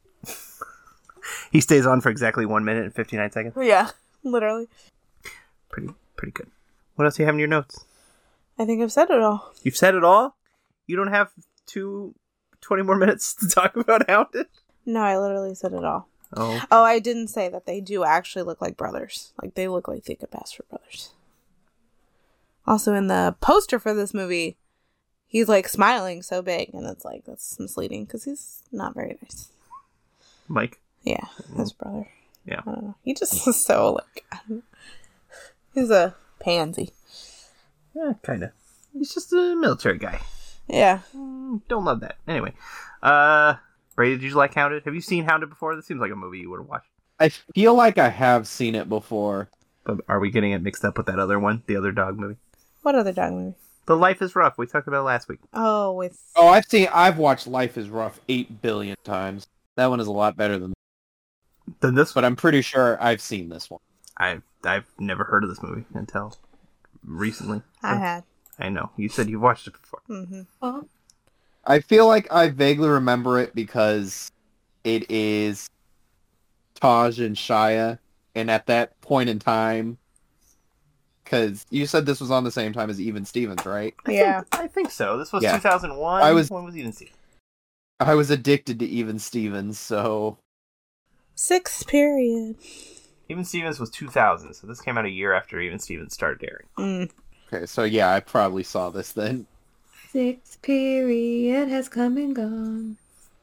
He stays on for exactly 1 minute and 59 seconds. Yeah, literally. Pretty good. What else do you have in your notes? I think I've said it all. You've said it all? You don't have 20 more minutes to talk about Hounded? No, I literally said it all. Oh, I didn't say that they do actually look like brothers. Like, they look like they could pass for brothers. Also, in the poster for this movie, he's, like, smiling so big, and it's, like, that's misleading, because he's not very nice. Mike? Yeah, his brother. Yeah. I don't know. He just is so, like, I don't know. He's a pansy. Yeah, kind of. He's just a military guy. Yeah. Don't love that. Anyway. Brady, did you like Hounded? Have you seen Hounded before? This seems like a movie you would have watched. I feel like I have seen it before. But are we getting it mixed up with that other one, the other dog movie? What other dog movie? The Life is Rough. We talked about it last week. Oh, I've watched Life is Rough 8 billion times. That one is a lot better than this one. But I'm pretty sure I've seen this one. I've never heard of this movie until recently. So I had. I know. You said you've watched it before. Mm-hmm. Oh. I feel like I vaguely remember it because it is Taj and Shia, and at that point in time, because you said this was on the same time as Even Stevens, right? I think so. This was 2001. When was Even Stevens? I was addicted to Even Stevens, so... 6th period. Even Stevens was 2000, so this came out a year after Even Stevens started airing. Okay, so yeah, I probably saw this then. 6th period has come and gone.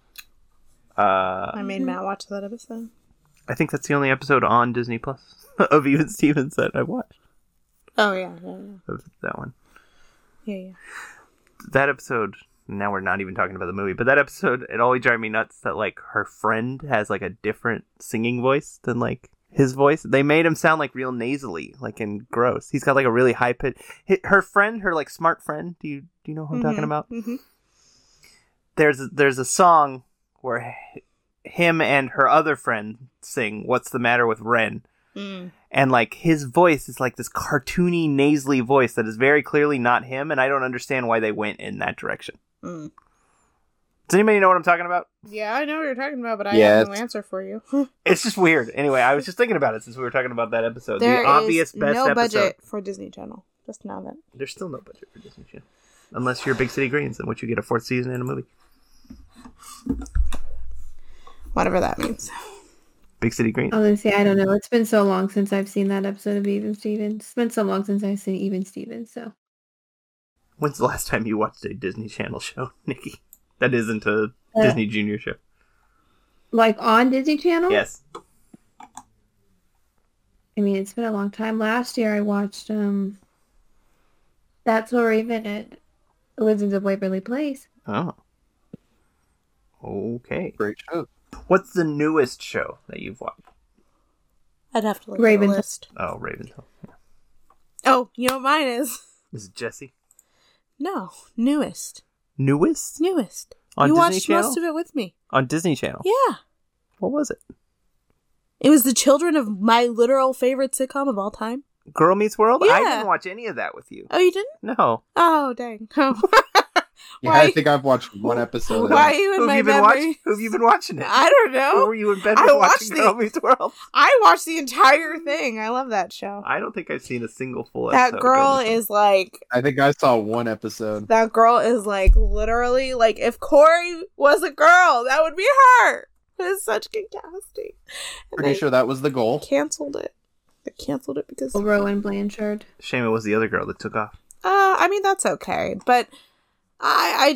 I made Matt watch that episode. I think that's the only episode on Disney Plus of Even Stevens that I watched. Oh, yeah. Of that one. Yeah. That episode, now we're not even talking about the movie, but that episode, it always drives me nuts that, like, her friend has, like, a different singing voice than, like, his voice. They made him sound, like, real nasally, like, and gross. He's got, like, a really high pitch. Her friend, her, like, smart friend, do you know who I'm talking about? Mm-hmm. There's a song where him and her other friend sing What's the Matter with Ren? And, like, his voice is, like, this cartoony, nasally voice that is very clearly not him, and I don't understand why they went in that direction. Does anybody know what I'm talking about? Yeah, I know what you're talking about, but I have no answer for you. It's just weird. Anyway, I was just thinking about it since we were talking about that episode. There the obvious is best no episode. budget for Disney Channel. Just know that. There's still no budget for Disney Channel. Unless you're Big City Greens, in which you get a 4th season and a movie. Whatever that means. Big City Greens. I was going to say, I don't know. It's been so long since I've seen that episode of Even Stevens. It's been so long since I've seen Even Stevens, so. When's the last time you watched a Disney Channel show, Nikki? That isn't a Disney Junior show. Like on Disney Channel? Yes. I mean, it's been a long time. Last year I watched That's So Raven at Wizards of Waverly Place. Oh. Okay. Great show. What's the newest show that you've watched? I'd have to look Ravenhill. at the list. Oh, Ravenhill. Yeah. Oh, you know what mine is? Is it Jesse? No, newest. Newest? Newest. On you Disney watched Channel? most of it with me. On Disney Channel? Yeah. What was it? It was the children of my literal favorite sitcom of all time. Girl Meets World? Yeah. I didn't watch any of that with you. Oh, you didn't? No. Oh, dang. Yeah, I think I've watched one episode of Why it. are you in Who've my you been memory? watching? Who've you been watching it? I don't know. Who were you in bed I with watched watching Girl Meets World? I watched the entire thing. I love that show. I don't think I've seen a single full episode. That girl of Girl Meets is like... I think I saw one episode. That girl is like literally like if Corey was a girl, that would be her. It is such good casting. And Pretty sure that was the goal. canceled it. They canceled it because Rowan Blanchard. Shame it was the other girl that took off. I mean that's okay, but I'm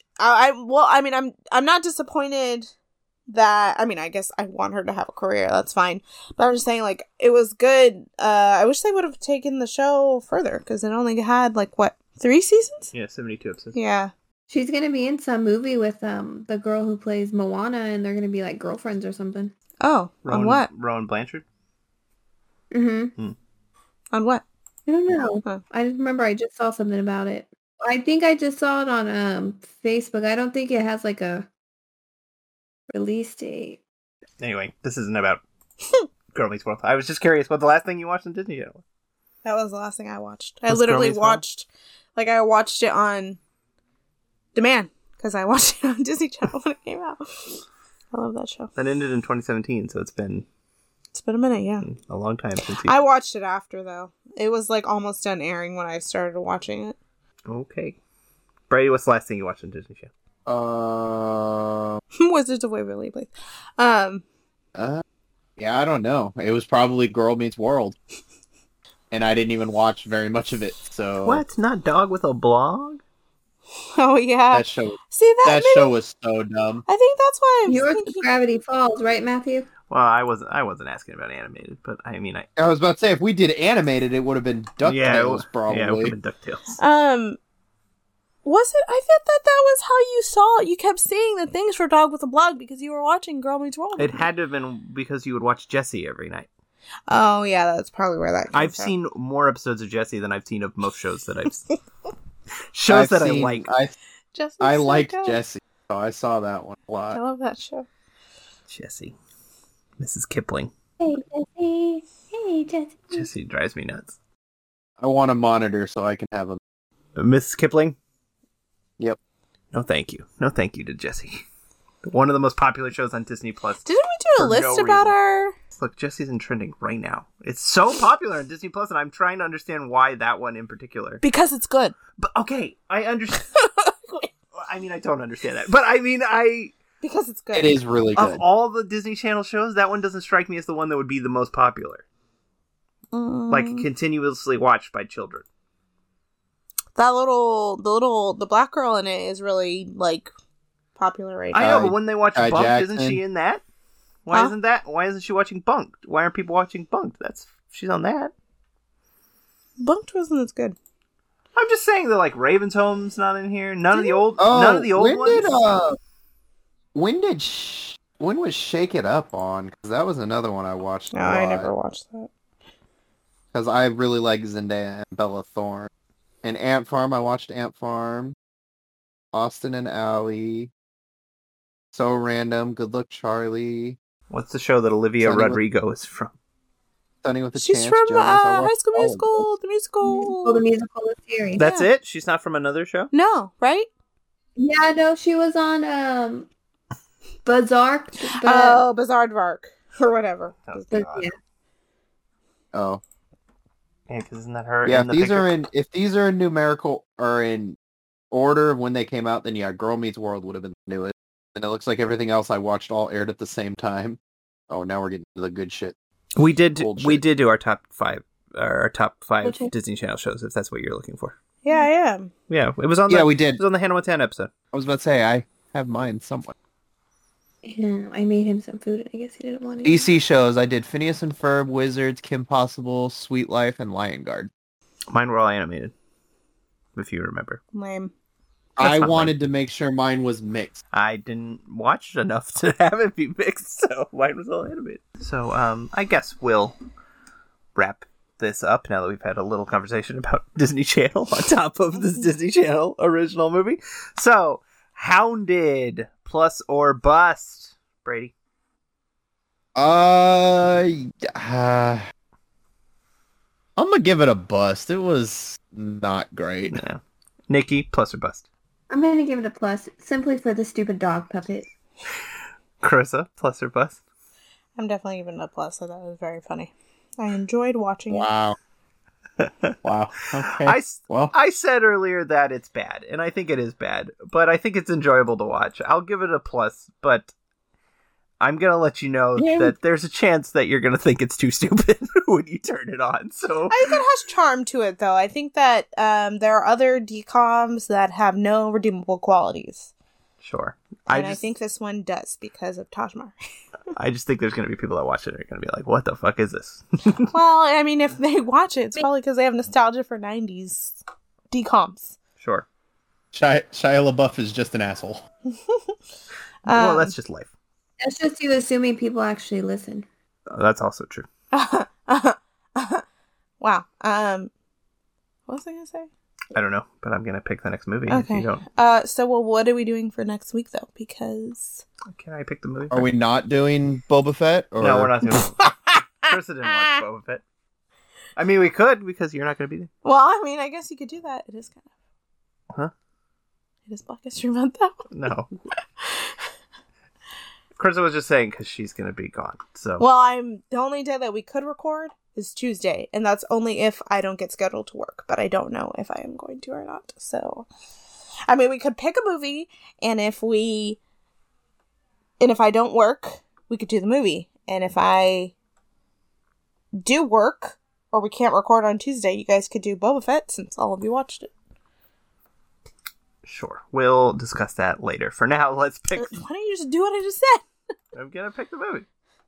not disappointed that I guess I want her to have a career. That's fine, but I'm just saying like it was good. I wish they would have taken the show further because it only had like what 3 seasons? Yeah, 72 episodes. Yeah. She's going to be in some movie with the girl who plays Moana, and they're going to be like girlfriends or something. Oh, on what? Rowan Blanchard? Mm-hmm. On what? I don't know. Huh. I just remember I just saw something about it. I think I just saw it on Facebook. I don't think it has like a release date. Anyway, this isn't about Girl Meets World. I was just curious what the last thing you watched on Disney Channel was. That was the last thing I watched. Was I literally Girl Meets World? watched, like I watched it on demand because I watched it on Disney Channel when it came out. I love that show. That ended in 2017, so it's been a minute, yeah. a long time since you... I watched it after though. It was like almost done airing when I started watching it. Okay. Brady, what's the last thing you watched on Disney Channel? Wizards of Waverly Place. Yeah, I don't know. It was probably Girl Meets World. And I didn't even watch very much of it, so... What? Not Dog with a Blog? Oh yeah. That show... See that show was so dumb. I think that's why I'm Yours thinking... was Gravity Falls, right, Matthew? Well, I wasn't asking about animated, but I mean, I was about to say, if we did animated, it would have been DuckTales, probably. Yeah, it would have been DuckTales. Was it? I thought that was how you saw it. You kept seeing the things for Dog with a Blog because you were watching Girl Meets World. It had to have been because you would watch Jessie every night. Oh, yeah, that's probably where that came I've from. seen more episodes of Jessie than I've seen of most shows that I've seen. Shows that I like. I liked Jessie, so I saw that one a lot. I love that show. Jessie. Mrs. Kipling. Hey, Jessie. Hey, Jessie. Jessie drives me nuts. I want a monitor so I can have a... Mrs. Kipling? Yep. No thank you. No thank you to Jessie. One of the most popular shows on Disney Plus. Didn't we do a list about our... Look, Jessie's in trending right now. It's so popular on Disney Plus, and I'm trying to understand why that one in particular. Because it's good. But, okay, I understand. I mean, I don't understand that. But, I mean, Because it's good. It is really good. Of all the Disney Channel shows, that one doesn't strike me as the one that would be the most popular. Like, continuously watched by children. The black girl in it is really, like, popular right now. I know, but when they watch Bunked, Jackson. isn't she in that? Why isn't she watching Bunked? Why aren't people watching Bunked? She's on that. Bunked wasn't as good. I'm just saying that, like, Raven's Home's not in here. None of the old ones. When was Shake It Up on? Because that was another one I watched. No, I never watched that. Because I really like Zendaya and Bella Thorne. And Ant Farm, I watched Ant Farm. Austin and Ally. So Random. Good Luck Charlie. What's the show that Olivia Rodrigo is from? Sunny with a She's Chance. from High School Musical, the musical. Oh, the musical series. That's it? She's not from another show? No, right? Yeah, no, she was on Bizarre. Bizarre Vark or whatever. Yeah. Oh. Yeah, because isn't that her? Yeah, in the if these are in numerical or in order of when they came out, then yeah, Girl Meets World would have been the newest. And it looks like everything else I watched all aired at the same time. Oh, now we're getting to the good shit. We did do our top five Disney Channel shows, if that's what you're looking for. Yeah, I am. Yeah, it was on. We did. It was on the Hannah Montana episode. I was about to say I have mine somewhat. Yeah, I made him some food, and I guess he didn't want it. DC shows. I did Phineas and Ferb, Wizards, Kim Possible, Sweet Life, and Lion Guard. Mine were all animated, if you remember. Lame. I wanted to make sure mine was mixed. I didn't watch enough to have it be mixed, so mine was all animated. So, I guess we'll wrap this up now that we've had a little conversation about Disney Channel on top of this Disney Channel original movie. So, Hounded, plus or bust, Brady? I'm gonna give it a bust. It was not great. Yeah. Nikki, plus or bust? I'm going to give it a plus, simply for the stupid dog puppet. Carissa, plus or bust? I'm definitely giving it a plus. I thought it was very funny. I enjoyed watching it. Wow. Okay. I said earlier that it's bad, and I think it is bad, but I think it's enjoyable to watch. I'll give it a plus, but I'm going to let you know that there's a chance that you're going to think it's too stupid when you turn it on. So I think it has charm to it, though. I think that there are other DComs that have no redeemable qualities. Sure. I think this one does because of Taj Mahal. I just think there's going to be people that watch it and are going to be like, what the fuck is this? Well, I mean, if they watch it, it's probably because they have nostalgia for 90s DComs. Sure. Shia LaBeouf is just an asshole. Well, that's just life. That's just you assuming people actually listen. That's also true. Wow. What was I going to say? I don't know, but I'm going to pick the next movie. Okay. If you don't. So, what are we doing for next week, though? Because... Can I pick the movie? Are we not doing Boba Fett? Or... No, we're not doing Boba Fett. Chris didn't watch Boba Fett. I mean, we could, because you're not going to be there. Well, I mean, I guess you could do that. It is kind of... Huh? It is Black History Month, though. No. Chris was just saying because she's going to be gone, so... Well, the only day that we could record is Tuesday, and that's only if I don't get scheduled to work, but I don't know if I am going to or not, so... I mean, we could pick a movie, and if I don't work, we could do the movie, and if I do work, or we can't record on Tuesday, you guys could do Boba Fett, since all of you watched it. Sure. We'll discuss that later. For now, let's pick... Why don't you just do what I just said? I'm going to pick the movie.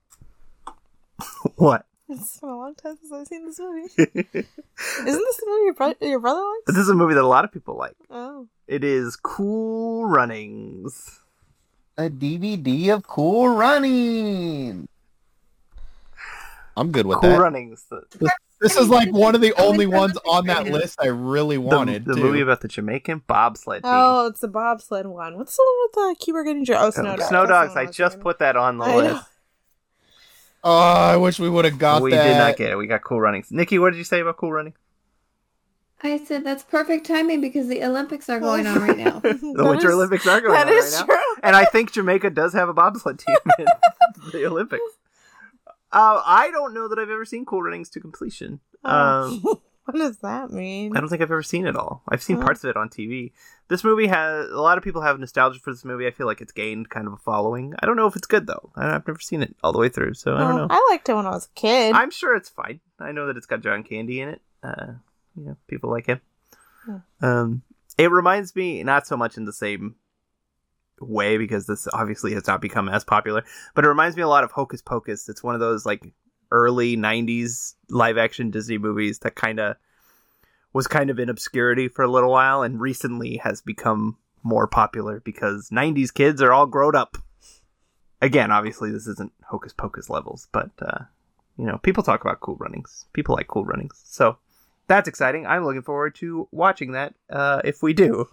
What? It's been a long time since I've seen this movie. Isn't this the movie your brother likes? This is a movie that a lot of people like. Oh. It is Cool Runnings. A DVD of Cool Running. I'm good with Cool that. Runnings. This is like one of the only ones on that list I really wanted. The movie about the Jamaican bobsled team. Oh, it's the bobsled one. What's the one with the Cuba Gooding Joe? Oh, Snow Dogs. Snow Dogs. I just put that on the list. Oh, I wish we would have got that. We did not get it. We got Cool Runnings. Nikki, what did you say about Cool Runnings? I said that's perfect timing because the Olympics are going on right now. The Winter Olympics are going on right now. True. And I think Jamaica does have a bobsled team in the Olympics. I don't know that I've ever seen Cool Runnings to completion. What does that mean? I don't think I've ever seen it all. I've seen parts of it on TV. This movie has... A lot of people have nostalgia for this movie. I feel like it's gained kind of a following. I don't know if it's good, though. I've never seen it all the way through, so I don't know. I liked it when I was a kid. I'm sure it's fine. I know that it's got John Candy in it. People like him. It reminds me, not so much in the same way, because this obviously has not become as popular, but it reminds me a lot of Hocus Pocus. It's one of those like early 90s live action Disney movies that was kind of in obscurity for a little while and recently has become more popular because 90s kids are all grown up. Again, obviously this isn't Hocus Pocus levels, but people talk about Cool Runnings. People like Cool Runnings. So that's exciting. I'm looking forward to watching that if we do.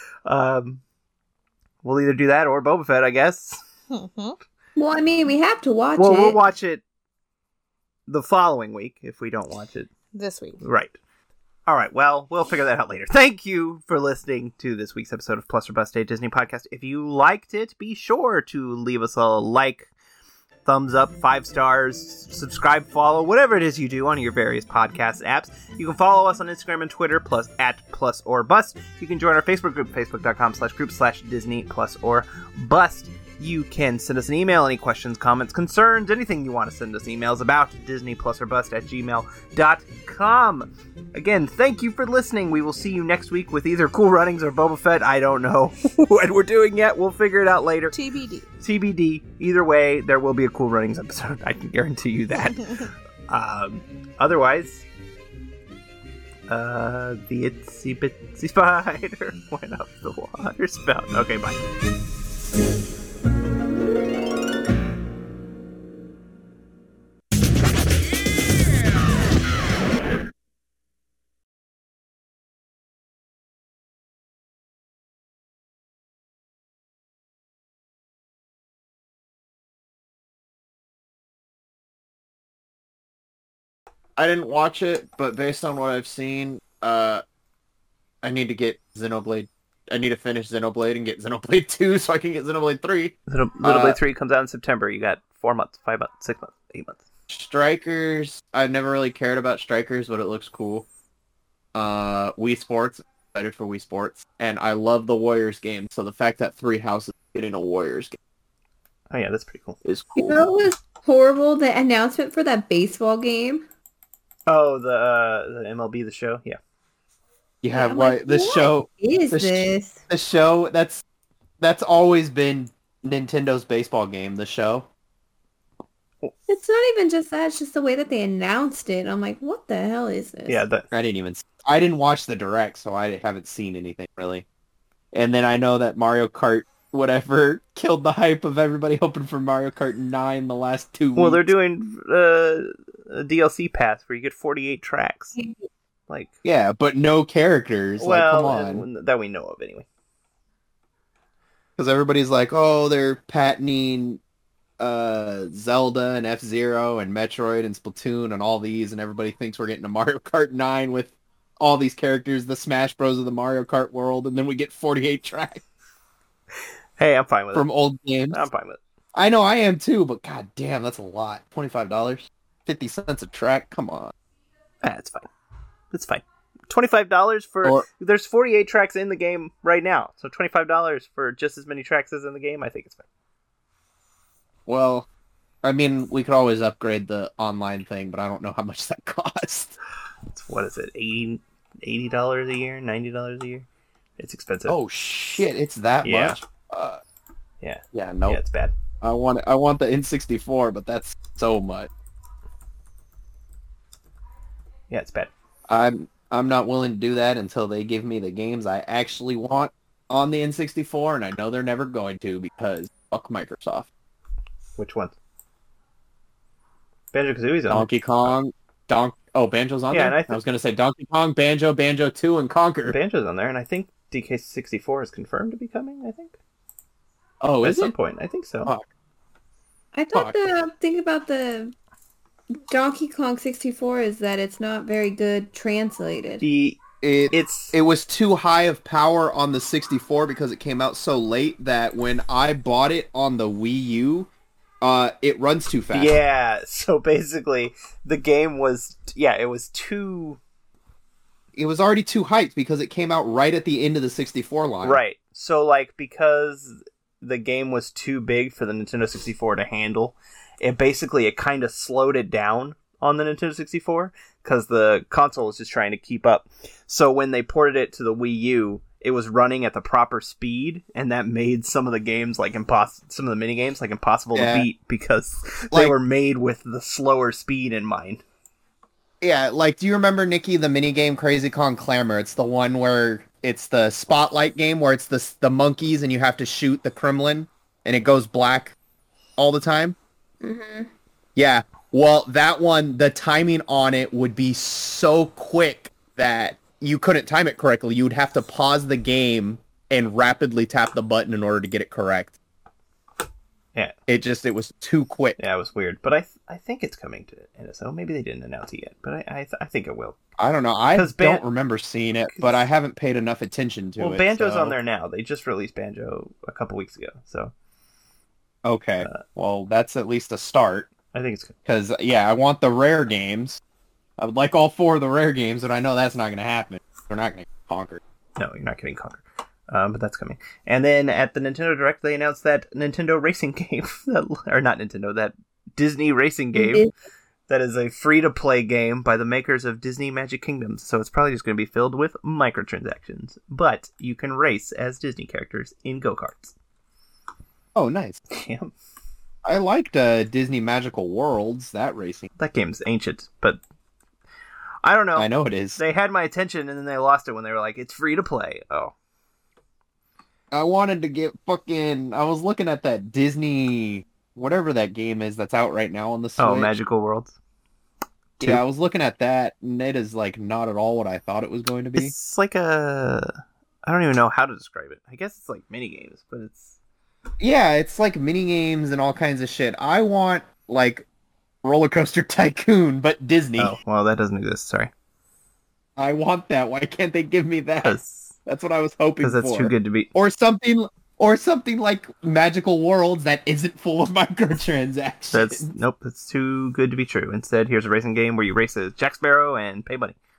We'll either do that or Boba Fett, I guess. Mm-hmm. Well, I mean, we have to watch it. Well, we'll watch it the following week if we don't watch it this week. Right. All right. Well, we'll figure that out later. Thank you for listening to this week's episode of Plus or Bust, a Disney podcast. If you liked it, be sure to leave us a like, thumbs up, 5 stars, subscribe, follow, whatever it is you do on your various podcast apps. You can follow us on Instagram and Twitter, at Plus or Bust. You can join our Facebook group, facebook.com/group/Disney Plus or Bust. You can send us an email, any questions, comments, concerns, anything you want to send us emails about, Disney Plus or Bust at gmail.com. Again, thank you for listening. We will see you next week with either Cool Runnings or Boba Fett. I don't know what we're doing yet. We'll figure it out later. TBD. Either way, there will be a Cool Runnings episode. I can guarantee you that. Otherwise, the itsy bitsy spider went up the water spout. Okay, bye. I didn't watch it, but based on what I've seen, I need to get Xenoblade. I need to finish Xenoblade and get Xenoblade 2 so I can get Xenoblade 3. Xenoblade 3 comes out in September. You got 4 months, 5 months, 6 months, 8 months. Strikers, I've never really cared about Strikers, but it looks cool. Wii Sports, excited for Wii Sports. And I love the Warriors game, so the fact that Three Houses is getting a Warriors game. Oh yeah, that's pretty cool. Is cool. You know what was horrible? The announcement for that baseball game. Oh, the MLB The Show? Yeah. Yeah, right. The show is this? The show that's always been Nintendo's baseball game, the show. It's not even just that, it's just the way that they announced it. I'm like, what the hell is this? Yeah, I didn't watch the direct, so I haven't seen anything really. And then I know that Mario Kart whatever killed the hype of everybody hoping for Mario Kart 9 the last 2 weeks. Well, they're doing a DLC pass where you get 48 tracks. Like, yeah, but no characters. Well, like, come on. That we know of anyway. Because everybody's like, oh, they're patenting Zelda and F-Zero and Metroid and Splatoon and all these, and everybody thinks we're getting a Mario Kart 9 with all these characters, the Smash Bros. Of the Mario Kart world, and then we get 48 tracks. Hey, I'm fine with it. From old games. I'm fine with it. I know, I am too, but god damn, that's a lot. $25? 50 cents a track? Come on. It's fine. It's fine. $25 for... There's 48 tracks in the game right now, so $25 for just as many tracks as in the game, I think it's fine. Well, I mean, we could always upgrade the online thing, but I don't know how much that costs. What is it, $80 a year? $90 a year? It's expensive. Oh shit, it's that much? Yeah. Yeah, no. Yeah, it's bad. I want the N64, but that's so much. Yeah, it's bad. I'm not willing to do that until they give me the games I actually want on the N64, and I know they're never going to because fuck Microsoft. Which one? Banjo-Kazooie's on Donkey Kong. Banjo's on Yeah, there? and I was going to say Donkey Kong, Banjo, Banjo 2, and Conquer. Banjo's on there, and I think DK64 is confirmed to be coming, I think. Oh, At some point, I think so. Fuck. I thought the thing about the Donkey Kong 64 is that it's not very good translated. It was too high of power on the 64 because it came out so late that when I bought it on the Wii U, it runs too fast. Yeah, so basically, the game was... Yeah, it was too... It was already too hyped because it came out right at the end of the 64 line. Right. So, like, because the game was too big for the Nintendo 64 to handle, it kind of slowed it down on the Nintendo 64 because the console was just trying to keep up. So when they ported it to the Wii U, it was running at the proper speed, and that made some of the games some of the mini games impossible to beat because they were made with the slower speed in mind. Yeah, do you remember, Nikki, the minigame Crazy Kong Clamor? It's the one where it's the spotlight game where it's the monkeys and you have to shoot the Kremlin and it goes black all the time? Mm-hmm. Yeah, well, that one, the timing on it would be so quick that you couldn't time it correctly. You would have to pause the game and rapidly tap the button in order to get it correct. Yeah. It was too quick. Yeah, it was weird. But I think it's coming to NSO. Maybe they didn't announce it yet, but I think it will. I don't know. I don't remember seeing it, but I haven't paid enough attention to it. Well, Banjo's on there now. They just released Banjo a couple weeks ago, so... Okay. Well, that's at least a start. I think it's good. Because, I want the rare games. I would like all 4 of the rare games, and I know that's not going to happen. We're not going to conquer. No, you're not getting Conquer. But that's coming. And then at the Nintendo Direct, they announced that Nintendo racing game, that Disney racing game, that is a free-to-play game by the makers of Disney Magic Kingdoms. So it's probably just going to be filled with microtransactions. But you can race as Disney characters in go-karts. Oh, nice. Yeah. I liked Disney Magical Worlds, that racing. That game's ancient, but I don't know. I know it is. They had my attention, and then they lost it when they were like, it's free to play. Oh. I wanted to get I was looking at that Disney, whatever that game is that's out right now on the Switch. Oh, Magical Worlds? Yeah, I was looking at that, and it is, not at all what I thought it was going to be. It's like I don't even know how to describe it. I guess it's like minigames, but it's... Yeah, it's like mini-games and all kinds of shit. I want, Roller Coaster Tycoon, but Disney. Oh, well, that doesn't exist, sorry. I want that. Why can't they give me that? That's what I was hoping for. Because that's too good to be... Or something like Magical Worlds that isn't full of microtransactions. Nope, that's too good to be true. Instead, here's a racing game where you race as Jack Sparrow and pay money.